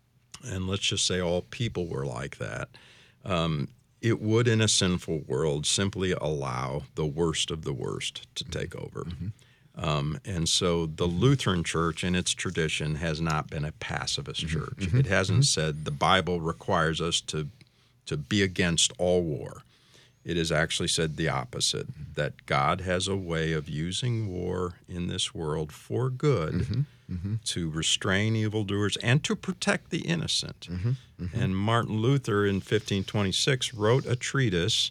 Speaker 3: and let's just say all people were like that, um, it would, in a sinful world, simply allow the worst of the worst to take over. Mm-hmm. Um, and so the Lutheran Church, in its tradition, has not been a pacifist mm-hmm. church. Mm-hmm. It hasn't mm-hmm. said the Bible requires us to to be against all war. It has actually said the opposite, mm-hmm. that God has a way of using war in this world for good, mm-hmm. Mm-hmm. to restrain evildoers and to protect the innocent. Mm-hmm. Mm-hmm. And Martin Luther in fifteen twenty-six wrote a treatise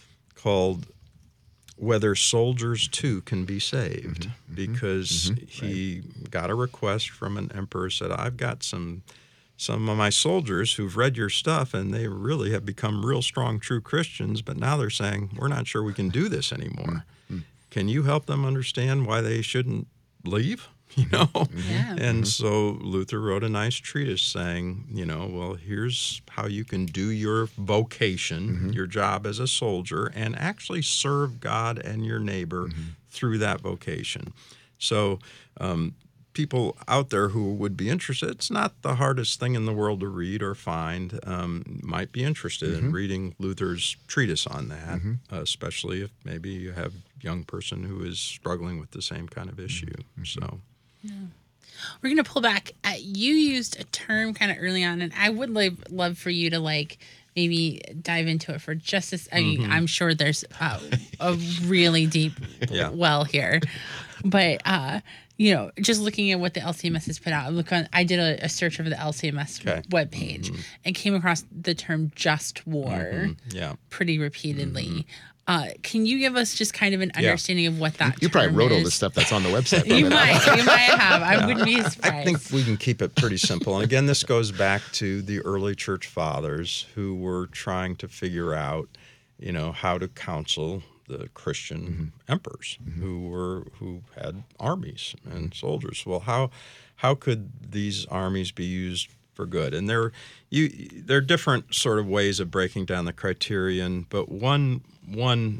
Speaker 3: called Whether Soldiers Too Can Be Saved, mm-hmm. because mm-hmm. he right. got a request from an emperor, said, I've got some some of my soldiers who've read your stuff, and they really have become real strong, true Christians, but now they're saying, we're not sure we can do this anymore. Mm-hmm. Can you help them understand why they shouldn't leave? You know? Yeah. And mm-hmm. so Luther wrote a nice treatise saying, you know, well, here's how you can do your vocation, mm-hmm. your job as a soldier, and actually serve God and your neighbor mm-hmm. through that vocation. So um, people out there who would be interested, it's not the hardest thing in the world to read or find, um, might be interested mm-hmm. in reading Luther's treatise on that, mm-hmm. uh, especially if maybe you have a young person who is struggling with the same kind of issue. Mm-hmm. So.
Speaker 2: Yeah. We're going to pull back. Uh, you used a term kind of early on, and I would love, love for you to like maybe dive into it for just a I mean, mm-hmm. I'm sure there's uh, a really deep yeah. well here. But, uh, you know, just looking at what the L C M S has put out, look on, I did a, a search of the L C M S okay. webpage mm-hmm. and came across the term just war mm-hmm. yeah. pretty repeatedly. Mm-hmm. Uh, can you give us just kind of an understanding yeah. of what that
Speaker 1: You, you probably wrote is? all this stuff that's on the website.
Speaker 2: you might. You might have. I wouldn't be surprised.
Speaker 3: I think we can keep it pretty simple. And again, this goes back to the early church fathers who were trying to figure out, you know, how to counsel the Christian mm-hmm. emperors mm-hmm. who were who had armies and soldiers. Well, how how could these armies be used for good? And there you there are different sort of ways of breaking down the criterion, but one one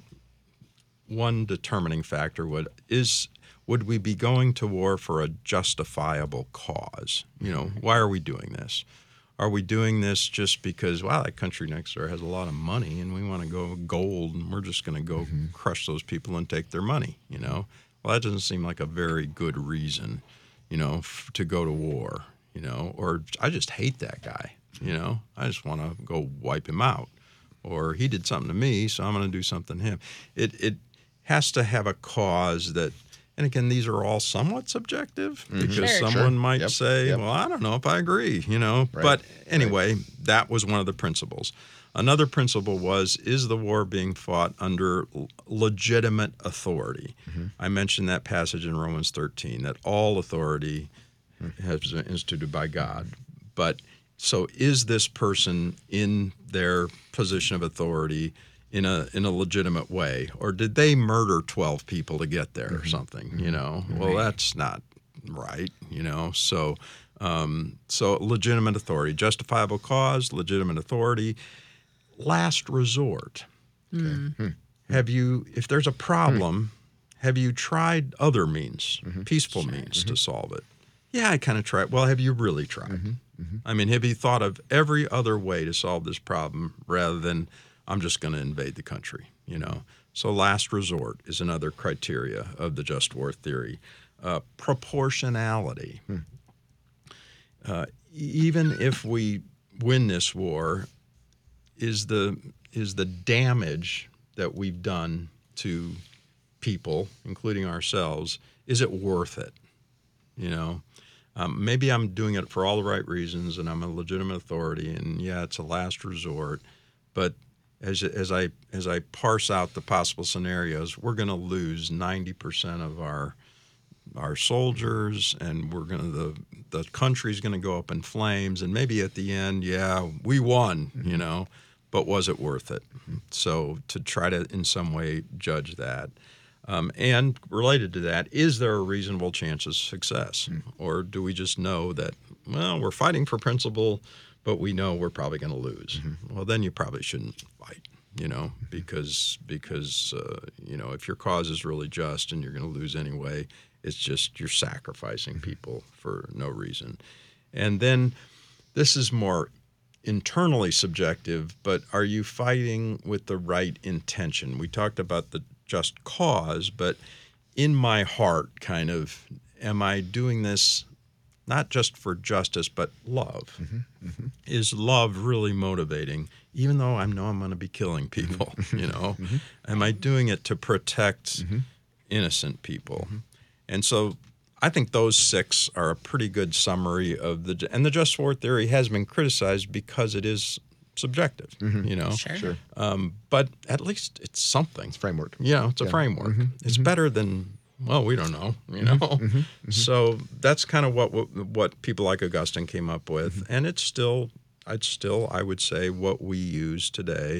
Speaker 3: one determining factor would is would we be going to war for a justifiable cause? You know, why are we doing this? Are we doing this just because, wow, that country next door has a lot of money and we want to go gold and we're just going to go mm-hmm. crush those people and take their money, you know? well, that doesn't seem like a very good reason, you know, f- to go to war, you know, or I just hate that guy, you know, I just want to go wipe him out, or he did something to me, so I'm going to do something to him. It it has to have a cause that, and again, these are all somewhat subjective because
Speaker 2: Sure.
Speaker 3: someone
Speaker 1: Sure.
Speaker 3: might
Speaker 1: Yep.
Speaker 3: say,
Speaker 1: Yep.
Speaker 3: well, I don't know if I agree, you know,
Speaker 1: Right.
Speaker 3: but anyway, that was one of the principles. Another principle was, is the war being fought under l- legitimate authority?
Speaker 1: Mm-hmm.
Speaker 3: I mentioned that passage in Romans thirteen, that all authority has been instituted by God. But so is this person in their position of authority in a in a legitimate way? Or did they murder twelve people to get there or something, you know? Well, that's not right, you know? So, um, so legitimate authority, justifiable cause, legitimate authority. Last resort. Have you, if there's a problem, have you tried other means, peaceful means to solve it? Yeah, I kind of tried. Well, have you really tried? I mean, have you thought of every other way to solve this problem rather than I'm just going to invade the country, you know? So last resort is another criteria of the just war theory. Uh, proportionality. Uh, even if we win this war, is the is the damage that we've done to people, including ourselves, is it worth it? You know, um, maybe I'm doing it for all the right reasons, and I'm a legitimate authority, and yeah, it's a last resort. But as as I as I parse out the possible scenarios, we're going to lose ninety percent of our our soldiers, and we're going to the the country's going to go up in flames, and maybe at the end, yeah, we won, you know. But was it worth it? So to try to, in some way, judge that. Um, and related to that, is there a reasonable chance of success? Or do we just know that, well, we're fighting for principle, but we know we're probably going to lose? Well, then you probably shouldn't fight, you know, because, because uh, you know, if your cause is really just and you're going to lose anyway, it's just you're sacrificing people for no reason. And then this is more internally subjective, but are you fighting with the right intention? We talked about the just cause, but in my heart, kind of, am I doing this not just for justice, but love?
Speaker 1: Mm-hmm. Mm-hmm.
Speaker 3: Is love really motivating, even though I know I'm going to be killing people, you know?
Speaker 1: Mm-hmm.
Speaker 3: Am I doing it to protect
Speaker 1: Mm-hmm.
Speaker 3: innocent people? And so I think those six are a pretty good summary of the, and the just war theory has been criticized because it is subjective, you know.
Speaker 2: Sure.
Speaker 1: Sure.
Speaker 3: Um, but at least it's something.
Speaker 1: It's framework.
Speaker 3: You know, it's a
Speaker 1: Yeah.
Speaker 3: framework.
Speaker 1: Mhm.
Speaker 3: It's better than, well, we don't know, you know.
Speaker 1: Mhm. Mhm.
Speaker 3: So that's kind of what what people like Augustine came up with, and it's still, it's still, I would say, what we use today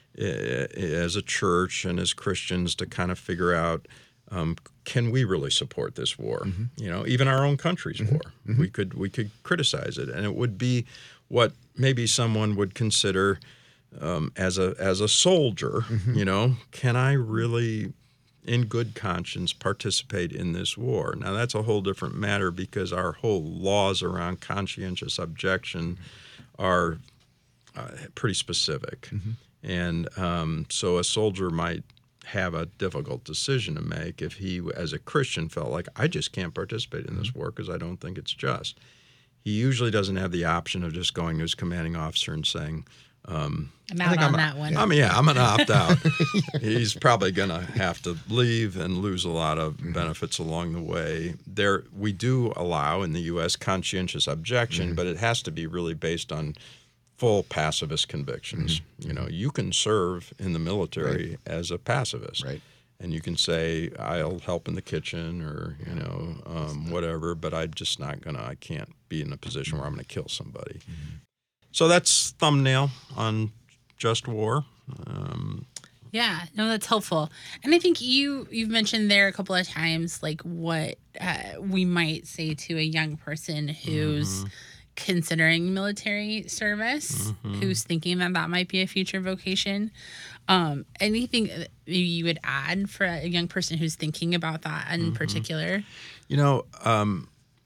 Speaker 3: uh, as a church and as Christians to kind of figure out. Um, can we really support this war? You know, even our own country's war. We could we could criticize it, and it would be what maybe someone would consider um, as a as a soldier. You know, can I really, in good conscience, participate in this war? Now that's a whole different matter because our whole laws around conscientious objection are uh, pretty specific, and um, so a soldier might have a difficult decision to make if he, as a Christian, felt like, I just can't participate in this war because I don't think it's just. He usually doesn't have the option of just going to his commanding officer and saying, um,
Speaker 2: I'm
Speaker 3: I
Speaker 2: out
Speaker 3: think
Speaker 2: on
Speaker 3: I'm,
Speaker 2: that one.
Speaker 3: I mean, yeah, I'm going to opt out. He's probably going to have to leave and lose a lot of benefits along the way. There, we do allow in the U S conscientious objection,
Speaker 1: Mm-hmm.
Speaker 3: but it has to be really based on full pacifist convictions.
Speaker 1: Mm-hmm.
Speaker 3: You know, you can serve in the military as a pacifist.
Speaker 1: Right.
Speaker 3: And you can say, I'll help in the kitchen or, you know, um, whatever, but I'm just not going to, I can't be in a position where I'm going to kill somebody.
Speaker 1: Mm-hmm.
Speaker 3: So that's thumbnail on Just War. Um,
Speaker 2: Yeah, no, that's helpful. And I think you you've mentioned there a couple of times like what uh, we might say to a young person who's considering military service, who's thinking that that might be a future vocation. Um, anything that maybe you would add for a young person who's thinking about that in particular?
Speaker 3: you know, um,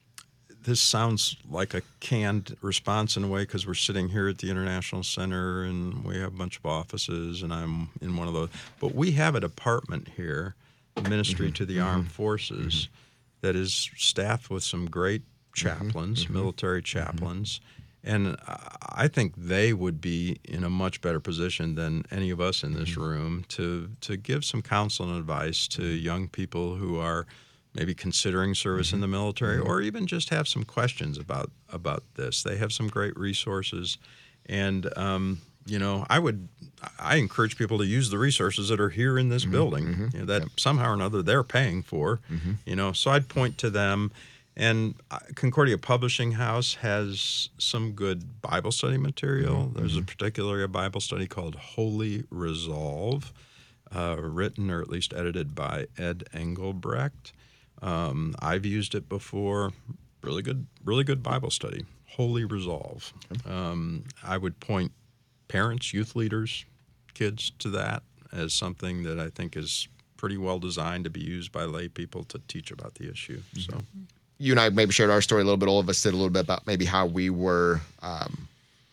Speaker 3: this sounds like a canned response in a way because we're sitting here at the International Center and we have a bunch of offices and I'm in one of those. But we have a department here ministry
Speaker 1: Mm-hmm.
Speaker 3: to the armed forces mm-hmm. that is staffed with some great chaplains, mm-hmm. military chaplains. Mm-hmm. And I think they would be in a much better position than any of us in this mm-hmm. room to to give some counsel and advice to young people who are maybe considering service mm-hmm. in the military mm-hmm. or even just have some questions about, about this. They have some great resources. And, um, you know, I would, I encourage people to use the resources that are here in this mm-hmm. building mm-hmm. you know, that yep. somehow or another they're paying for, mm-hmm. you know, so I'd point to them. And Concordia Publishing House has some good Bible study material. Mm-hmm. There's a particularly a Bible study called Holy Resolve, uh, written or at least edited by Ed Engelbrecht. Um, I've used it before. Really good, really good Bible study. Holy Resolve. Um, I would point parents, youth leaders, kids to that as something that I think is pretty well designed to be used by lay people to teach about the issue. Mm-hmm. So.
Speaker 1: You and I maybe shared our story a little bit. All of us did a little bit about maybe how we were um,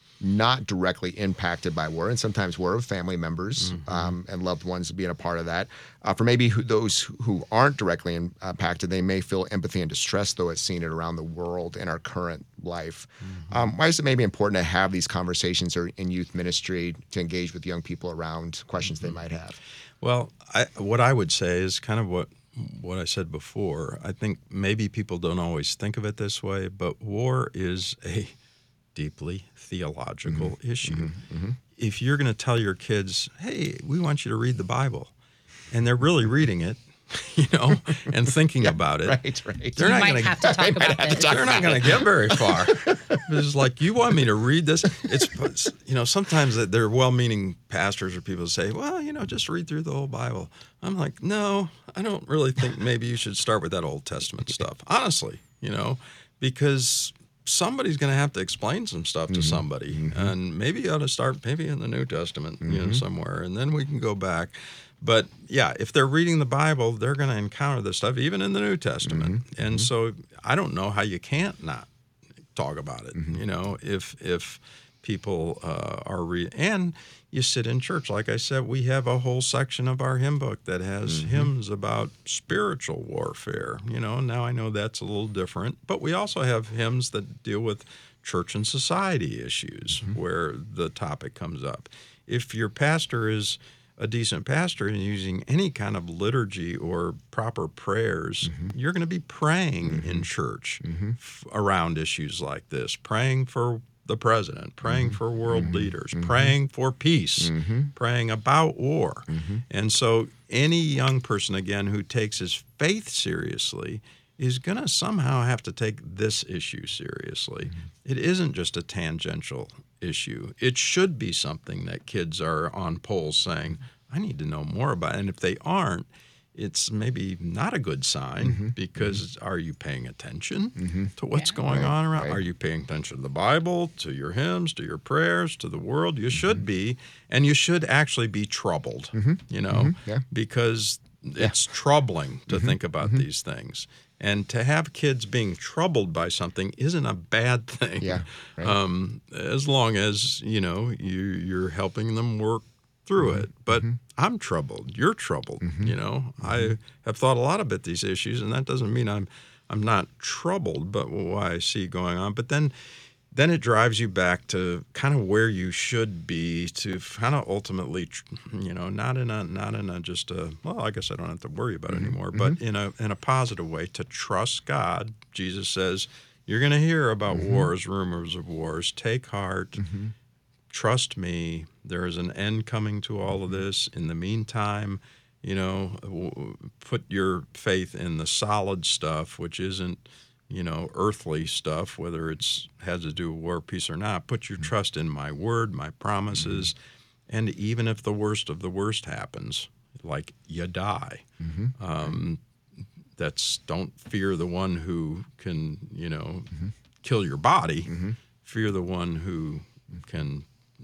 Speaker 1: not directly impacted by war, and sometimes were family members mm-hmm. um, and loved ones being a part of that. Uh, for maybe who, those who aren't directly in, impacted, they may feel empathy and distress, though it's seen it around the world in our current life. Mm-hmm. Um, why is it maybe important to have these conversations or in youth ministry to engage with young people around questions mm-hmm. they might have?
Speaker 3: Well, I, what I would say is kind of what what I said before. I think maybe people don't always think of it this way, but war is a deeply theological mm-hmm. issue. Mm-hmm. Mm-hmm. If you're going to tell your kids, hey, we want you to read the Bible, and they're really reading it, you know, and thinking
Speaker 1: yeah,
Speaker 3: about it,
Speaker 1: right, right.
Speaker 2: They're you not going to have to talk about this.
Speaker 3: They're not going to get very far. It's like, you want me to read this? It's, you know, sometimes they're well-meaning pastors or people say, well, you know, just read through the whole Bible. I'm like, no, I don't really think maybe you should start with that Old Testament stuff. Honestly, you know, because somebody's going to have to explain some stuff to mm-hmm. somebody. Mm-hmm. And maybe you ought to start maybe in the New Testament, mm-hmm. you know, somewhere, and then we can go back. But yeah, if they're reading the Bible, they're going to encounter this stuff, even in the New Testament. Mm-hmm. And mm-hmm. so I don't know how you can't not talk about it, mm-hmm. you know, if if people uh, are reading. And you sit in church. Like I said, we have a whole section of our hymn book that has mm-hmm. hymns about spiritual warfare. You know, now I know that's a little different. But we also have hymns that deal with church and society issues mm-hmm. where the topic comes up. If your pastor is a decent pastor and using any kind of liturgy or proper prayers, mm-hmm. you're going to be praying mm-hmm. in church mm-hmm. f- around issues like this, praying for the president, praying mm-hmm. for world mm-hmm. leaders, mm-hmm. praying for peace, mm-hmm. praying about war. Mm-hmm. And so any young person, again, who takes his faith seriously is going to somehow have to take this issue seriously. Mm-hmm. It isn't just a tangential issue. It should be something that kids are on polls saying, I need to know more about it. And if they aren't, it's maybe not a good sign mm-hmm. because mm-hmm. are you paying attention mm-hmm. to what's yeah. going right, on around? Right. Are you paying attention to the Bible, to your hymns, to your prayers, to the world? You mm-hmm. should be, and you should actually be troubled, mm-hmm. you know, mm-hmm. yeah. because yeah. it's troubling to mm-hmm. think about mm-hmm. these things. And to have kids being troubled by something isn't a bad thing.
Speaker 1: Yeah, right.
Speaker 3: um, as long as, you know, you, you're helping them work through mm-hmm. it. But mm-hmm. I'm troubled. You're troubled. Mm-hmm. You know, mm-hmm. I have thought a lot about these issues, and that doesn't mean I'm I'm not troubled, but what I see going on. But then then it drives you back to kind of where you should be to kind of ultimately, you know, not in a not in a just a, well, I guess I don't have to worry about mm-hmm. it anymore, but mm-hmm. in a in a positive way, to trust God. Jesus says, you're going to hear about mm-hmm. wars, rumors of wars. Take heart. Mm-hmm. Trust me. There is an end coming to all of this. In the meantime, you know, put your faith in the solid stuff, which isn't, you know, earthly stuff, whether it's has to do with war, peace, or not. Put your trust in my word, my promises, mm-hmm. and even if the worst of the worst happens, like you die, mm-hmm. um, that's don't fear the one who can, you know, mm-hmm. kill your body. Mm-hmm. Fear the one who can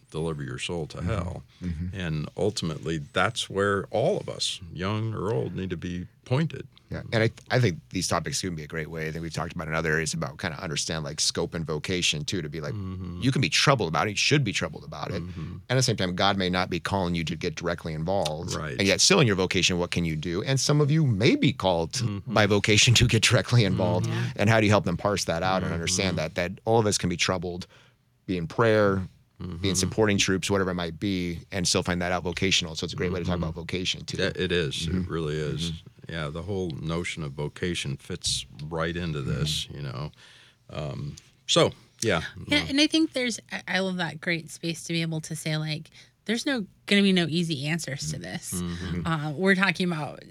Speaker 3: deliver your soul to hell. Mm-hmm. And ultimately, that's where all of us, young or old, need to be pointed.
Speaker 1: Yeah, and I, I think these topics can be a great way. I think we've talked about in other areas about kind of understand like scope and vocation too, to be like, mm-hmm. you can be troubled about it, you should be troubled about it. Mm-hmm. And at the same time, God may not be calling you to get directly involved.
Speaker 3: Right.
Speaker 1: And yet still in your vocation, what can you do? And some of you may be called mm-hmm. by vocation to get directly involved. Mm-hmm. And how do you help them parse that out mm-hmm. and understand that, that all of us can be troubled, be in prayer, mm-hmm. be in supporting troops, whatever it might be, and still find that out vocational. So it's a great mm-hmm. way to talk about vocation too.
Speaker 3: Yeah, it is.
Speaker 1: Mm-hmm.
Speaker 3: It really is. Mm-hmm. Yeah, the whole notion of vocation fits right into this, mm-hmm. you know. Um, so, yeah.
Speaker 2: Yeah, and I think there's, I love that great space to be able to say, like, there's no going to be no easy answers to this. Mm-hmm. Uh, we're talking about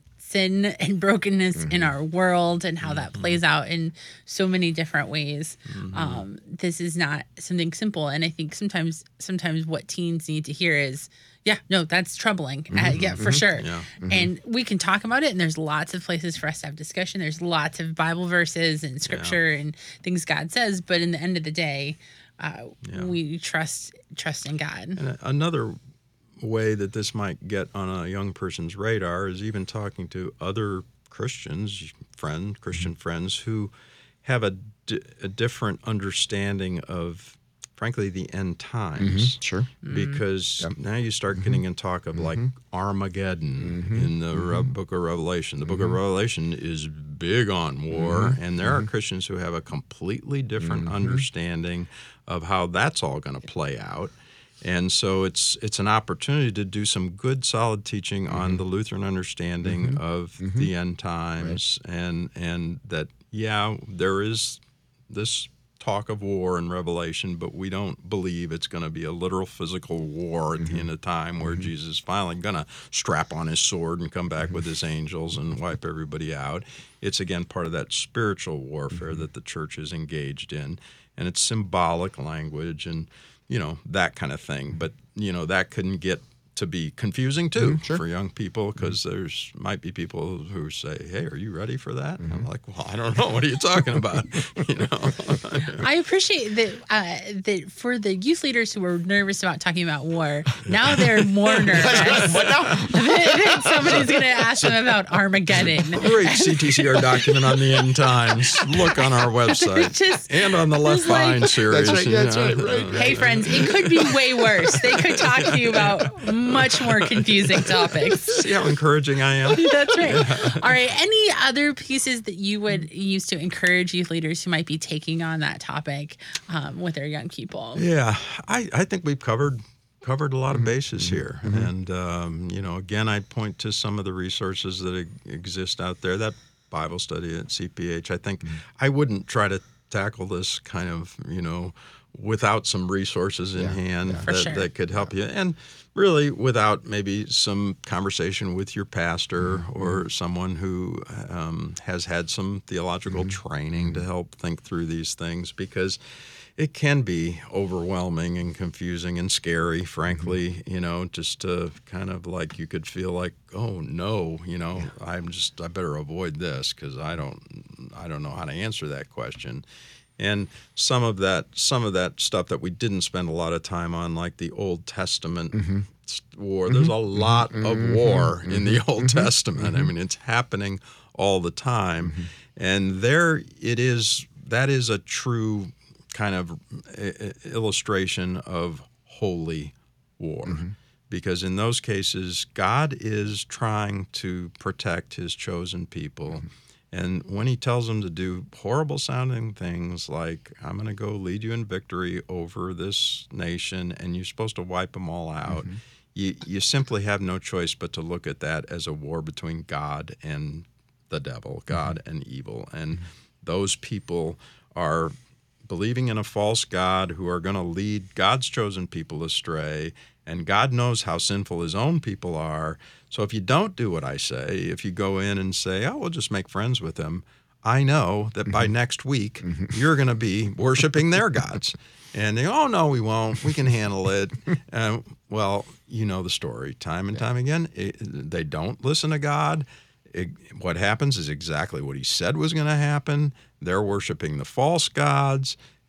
Speaker 2: sin and brokenness mm-hmm. in our world and how mm-hmm. that plays out in so many different ways. Mm-hmm. Um, this is not something simple. And I think sometimes, sometimes what teens need to hear is, yeah, no, that's troubling. Mm-hmm. Uh, yeah, for sure. Yeah. Mm-hmm. And we can talk about it, and there's lots of places for us to have discussion. There's lots of Bible verses and scripture yeah. and things God says. But in the end of the day, uh, yeah. we trust trust in God.
Speaker 3: And another way that this might get on a young person's radar is even talking to other Christians, friend, Christian mm-hmm. friends who have a, d- a different understanding of, frankly, the end times.
Speaker 1: Mm-hmm. Sure.
Speaker 3: Because
Speaker 1: yep.
Speaker 3: now you start mm-hmm. getting in talk of like mm-hmm. Armageddon mm-hmm. in the mm-hmm. book of Revelation. The book mm-hmm. of Revelation is big on war, mm-hmm. and there mm-hmm. are Christians who have a completely different mm-hmm. understanding of how that's all going to play out. And so it's it's an opportunity to do some good, solid teaching mm-hmm. on the Lutheran understanding mm-hmm. of mm-hmm. the end times, right. and and that, yeah, there is this talk of war in Revelation, but we don't believe it's going to be a literal physical war at mm-hmm. the end of time where mm-hmm. Jesus is finally going to strap on his sword and come back mm-hmm. with his angels and wipe everybody out. It's, again, part of that spiritual warfare mm-hmm. that the church is engaged in, and it's symbolic language and, you know, that kind of thing. But, you know, that couldn't get to be confusing, too, mm-hmm, sure. for young people, because mm-hmm. there's might be people who say, hey, are you ready for that? Mm-hmm. And I'm like, well, I don't know. What are you talking about? you know.
Speaker 2: I appreciate that, uh, that for the youth leaders who were nervous about talking about war, now they're more nervous
Speaker 1: what now?
Speaker 2: that somebody's going to ask them about Armageddon.
Speaker 3: Great C T C R document on the end times. Look on our website just, and on the Left Behind like, series.
Speaker 1: That's right. That's right, right.
Speaker 2: Hey, friends, it could be way worse. They could talk to you about much more confusing topics.
Speaker 3: See how encouraging I am?
Speaker 2: That's right. Yeah. All right. Any other pieces that you would use to encourage youth leaders who might be taking on that topic um, with their young people?
Speaker 3: Yeah, I, I think we've covered covered a lot of bases
Speaker 1: mm-hmm.
Speaker 3: here.
Speaker 1: Mm-hmm.
Speaker 3: And, um, you know, again, I'd point to some of the resources that e- exist out there. That Bible study at C P H, I think mm-hmm. I wouldn't try to tackle this kind of, you know, without some resources in
Speaker 1: yeah,
Speaker 3: hand
Speaker 1: yeah.
Speaker 3: that,
Speaker 2: sure.
Speaker 3: that could help
Speaker 1: yeah.
Speaker 3: you. And really without maybe some conversation with your pastor
Speaker 1: mm-hmm.
Speaker 3: or someone who um, has had some theological mm-hmm. training to help think through these things, because it can be overwhelming and confusing and scary, frankly, mm-hmm. you know, just to kind of like you could feel like, oh no, you know, yeah. I'm just, I better avoid this because I don't, I don't know how to answer that question. And some of that, some of that stuff that we didn't spend a lot of time on, like the Old Testament mm-hmm. war. There's a lot mm-hmm. of war mm-hmm. in the Old mm-hmm. Testament. I mean, it's happening all the time, mm-hmm. and there it is. That is a true kind of illustration of holy war, mm-hmm. because in those cases, God is trying to protect His chosen people. Mm-hmm. And when He tells them to do horrible sounding things like, I'm going to go lead you in victory over this nation and you're supposed to wipe them all out, mm-hmm. you, you simply have no choice but to look at that as a war between God and the devil, God mm-hmm. and evil. And mm-hmm. those people are believing in a false God who are going to lead God's chosen people astray. And God knows how sinful His own people are. So if you don't do what I say, if you go in and say, oh, we'll just make friends with them, I know that by mm-hmm. next week, mm-hmm. you're going to be worshiping their gods. And they, oh, no, we won't. We can handle it. Uh, well, you know the story. Time and yeah. time again, it, they don't listen to God. It, what happens is exactly what He said was going to happen. They're worshiping the false gods.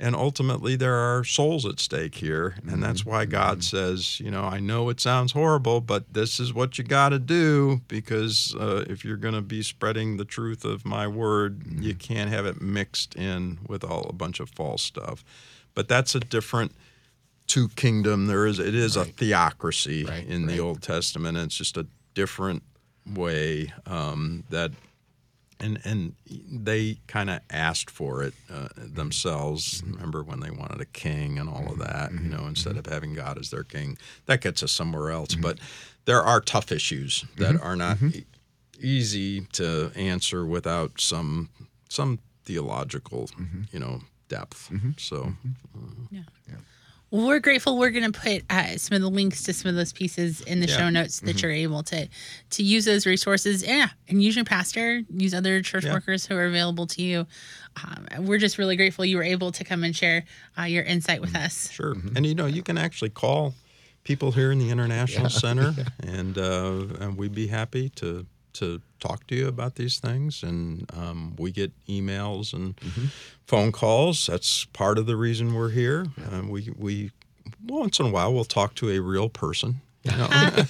Speaker 3: And ultimately, there are souls at stake here. And that's why God says, you know, I know it sounds horrible, but this is what you got to do, because uh, if you're going to be spreading the truth of my word, you can't have it mixed in with all a bunch of false stuff. But that's a different two kingdom. There is it is right. a theocracy right, in right. the Old Testament. And it's just a different way um, that. And and they kind of asked for it uh, themselves. Mm-hmm. Remember when they wanted a king and all of that, mm-hmm. you know, instead mm-hmm. of having God as their king. That gets us somewhere else. Mm-hmm. But there are tough issues that mm-hmm. are not mm-hmm. e- easy to answer without some some theological, mm-hmm. you know, depth. Mm-hmm. So,
Speaker 2: mm-hmm. uh, yeah. yeah. Well, we're grateful. We're going to put uh, some of the links to some of those pieces in the yeah. show notes that mm-hmm. you're able to to use those resources. Yeah, and use your pastor, use other church yeah. workers who are available to you. Um, we're just really grateful you were able to come and share uh, your insight with
Speaker 3: mm-hmm.
Speaker 2: us.
Speaker 3: Sure. Mm-hmm. And, you know, you can actually call people here in the International yeah. Center, yeah. and uh, and we'd be happy to to talk to you about these things. And um, we get emails and mm-hmm. phone calls. That's part of the reason we're here. Yeah. Um, we we once in a while we'll talk to a real person. You know?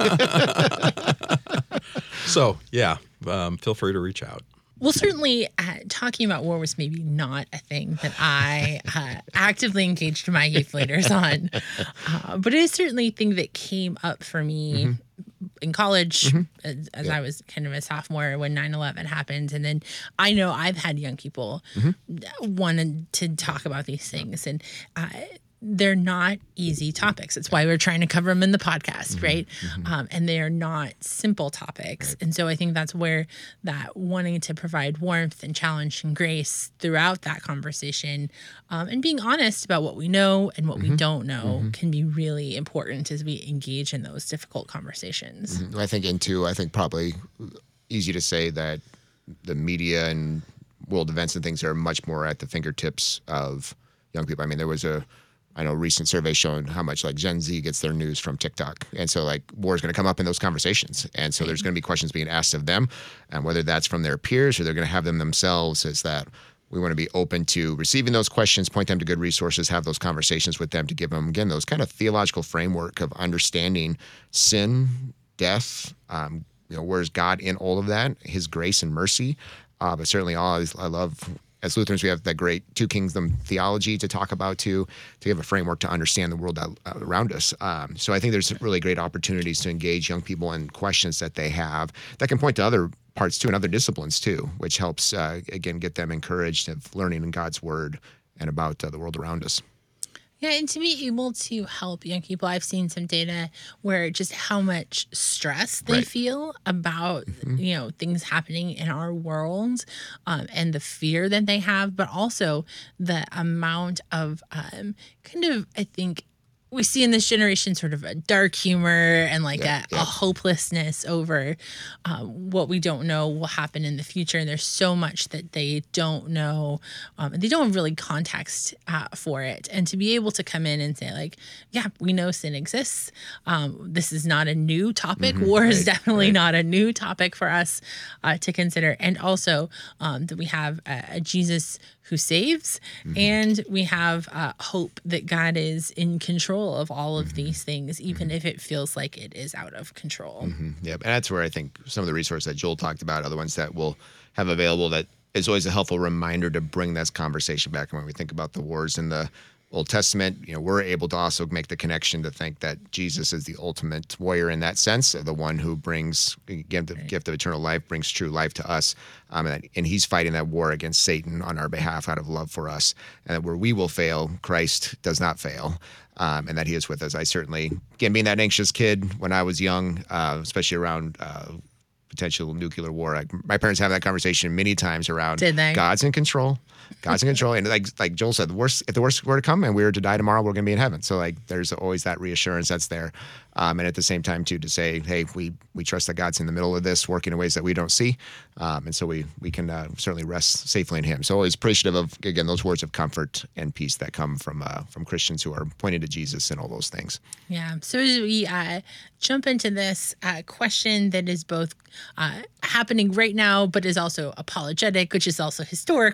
Speaker 3: So yeah, um, feel free to reach out.
Speaker 2: Well, certainly uh, talking about war was maybe not a thing that I uh, actively engaged my youth leaders on, uh, but it is certainly a thing that came up for me mm-hmm. in college mm-hmm. as, as yeah. I was kind of a sophomore when nine eleven happened. And then I know I've had young people mm-hmm. wanted to talk about these things, and uh, they're not easy topics. That's why we're trying to cover them in the podcast, mm-hmm, right? Mm-hmm. Um, and they're not simple topics. Right. And so I think that's where that wanting to provide warmth and challenge and grace throughout that conversation um, and being honest about what we know and what mm-hmm. we don't know mm-hmm. can be really important as we engage in those difficult conversations.
Speaker 1: Mm-hmm. I think, and two, I think probably easy to say that the media and world events and things are much more at the fingertips of young people. I mean, there was a I know recent surveys showing how much like Gen Z gets their news from TikTok. And so like war is going to come up in those conversations. And so there's going to be questions being asked of them, and whether that's from their peers or they're going to have them themselves, is that we want to be open to receiving those questions, point them to good resources, have those conversations with them to give them, again, those kind of theological framework of understanding sin, death, um, you know, where's God in all of that, his grace and mercy. Uh, but certainly all I love, as Lutherans, we have that great two kingdom theology to talk about too, to give a framework to understand the world out, uh, around us. Um, so I think there's really great opportunities to engage young people in questions that they have that can point to other parts too and other disciplines too, which helps, uh, again, get them encouraged of learning in God's word and about uh, the world around us.
Speaker 2: Yeah, and to be able to help young people, I've seen some data where just how much stress they
Speaker 1: right.
Speaker 2: feel about, mm-hmm. you know, things happening in our world um, and the fear that they have, but also the amount of um, kind of, I think, we see in this generation sort of a dark humor and like yeah, a, yeah. a hopelessness over um, what we don't know will happen in the future. And there's so much that they don't know. Um, and they don't have really context uh, for it. And to be able to come in and say like, yeah, we know sin exists. Um, this is not a new topic. Mm-hmm, War right, is definitely right. not a new topic for us uh, to consider. And also um, that we have a, a Jesus who saves, mm-hmm. and we have uh, hope that God is in control of all of mm-hmm. these things, even mm-hmm. if it feels like it is out of control.
Speaker 1: Mm-hmm. Yeah, and that's where I think some of the resources that Joel talked about are the ones that we'll have available that is always a helpful reminder to bring this conversation back. And when we think about the wars in the Old Testament, you know, we're able to also make the connection to think that Jesus is the ultimate warrior in that sense, the one who brings, again, the right. gift of eternal life, brings true life to us. Um, and, and he's fighting that war against Satan on our behalf out of love for us. And that where we will fail, Christ does not fail. Um, and that he is with us. I certainly, again, being that anxious kid when I was young, uh, especially around uh, potential nuclear war, I, my parents have that conversation many times around
Speaker 2: Did they?
Speaker 1: God's in control. God's in control. And like like Joel said, the worst, if the worst were to come and we were to die tomorrow, we're going to be in heaven. So like there's always that reassurance that's there. Um, and at the same time, too, to say, hey, we we trust that God's in the middle of this, working in ways that we don't see. Um, and so we we can uh, certainly rest safely in him. So always appreciative of, again, those words of comfort and peace that come from uh, from Christians who are pointing to Jesus and all those things.
Speaker 2: Yeah. So as we uh, jump into this uh, question that is both uh, happening right now, but is also apologetic, which is also historical. Mm-hmm.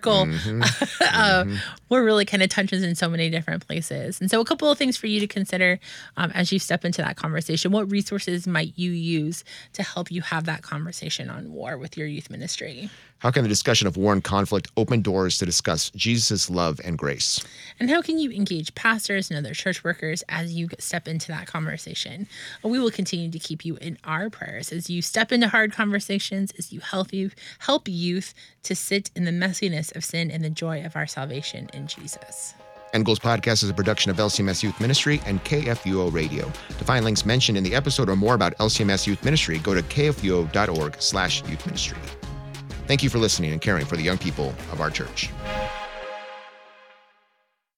Speaker 2: Mm-hmm. uh, mm-hmm. We're really kind of touches in so many different places. And so a couple of things for you to consider um, as you step into that conversation. What resources might you use to help you have that conversation on war with your youth ministry?
Speaker 1: How can the discussion of war and conflict open doors to discuss Jesus' love and grace?
Speaker 2: And how can you engage pastors and other church workers as you step into that conversation? We will continue to keep you in our prayers as you step into hard conversations, as you help you help youth to sit in the messiness of sin and the joy of our salvation in Jesus.
Speaker 1: End Goals Podcast is a production of L C M S Youth Ministry and K F U O Radio. To find links mentioned in the episode or more about L C M S Youth Ministry, go to k f u o dot org slash youth ministry. Thank you for listening and caring for the young people of our church.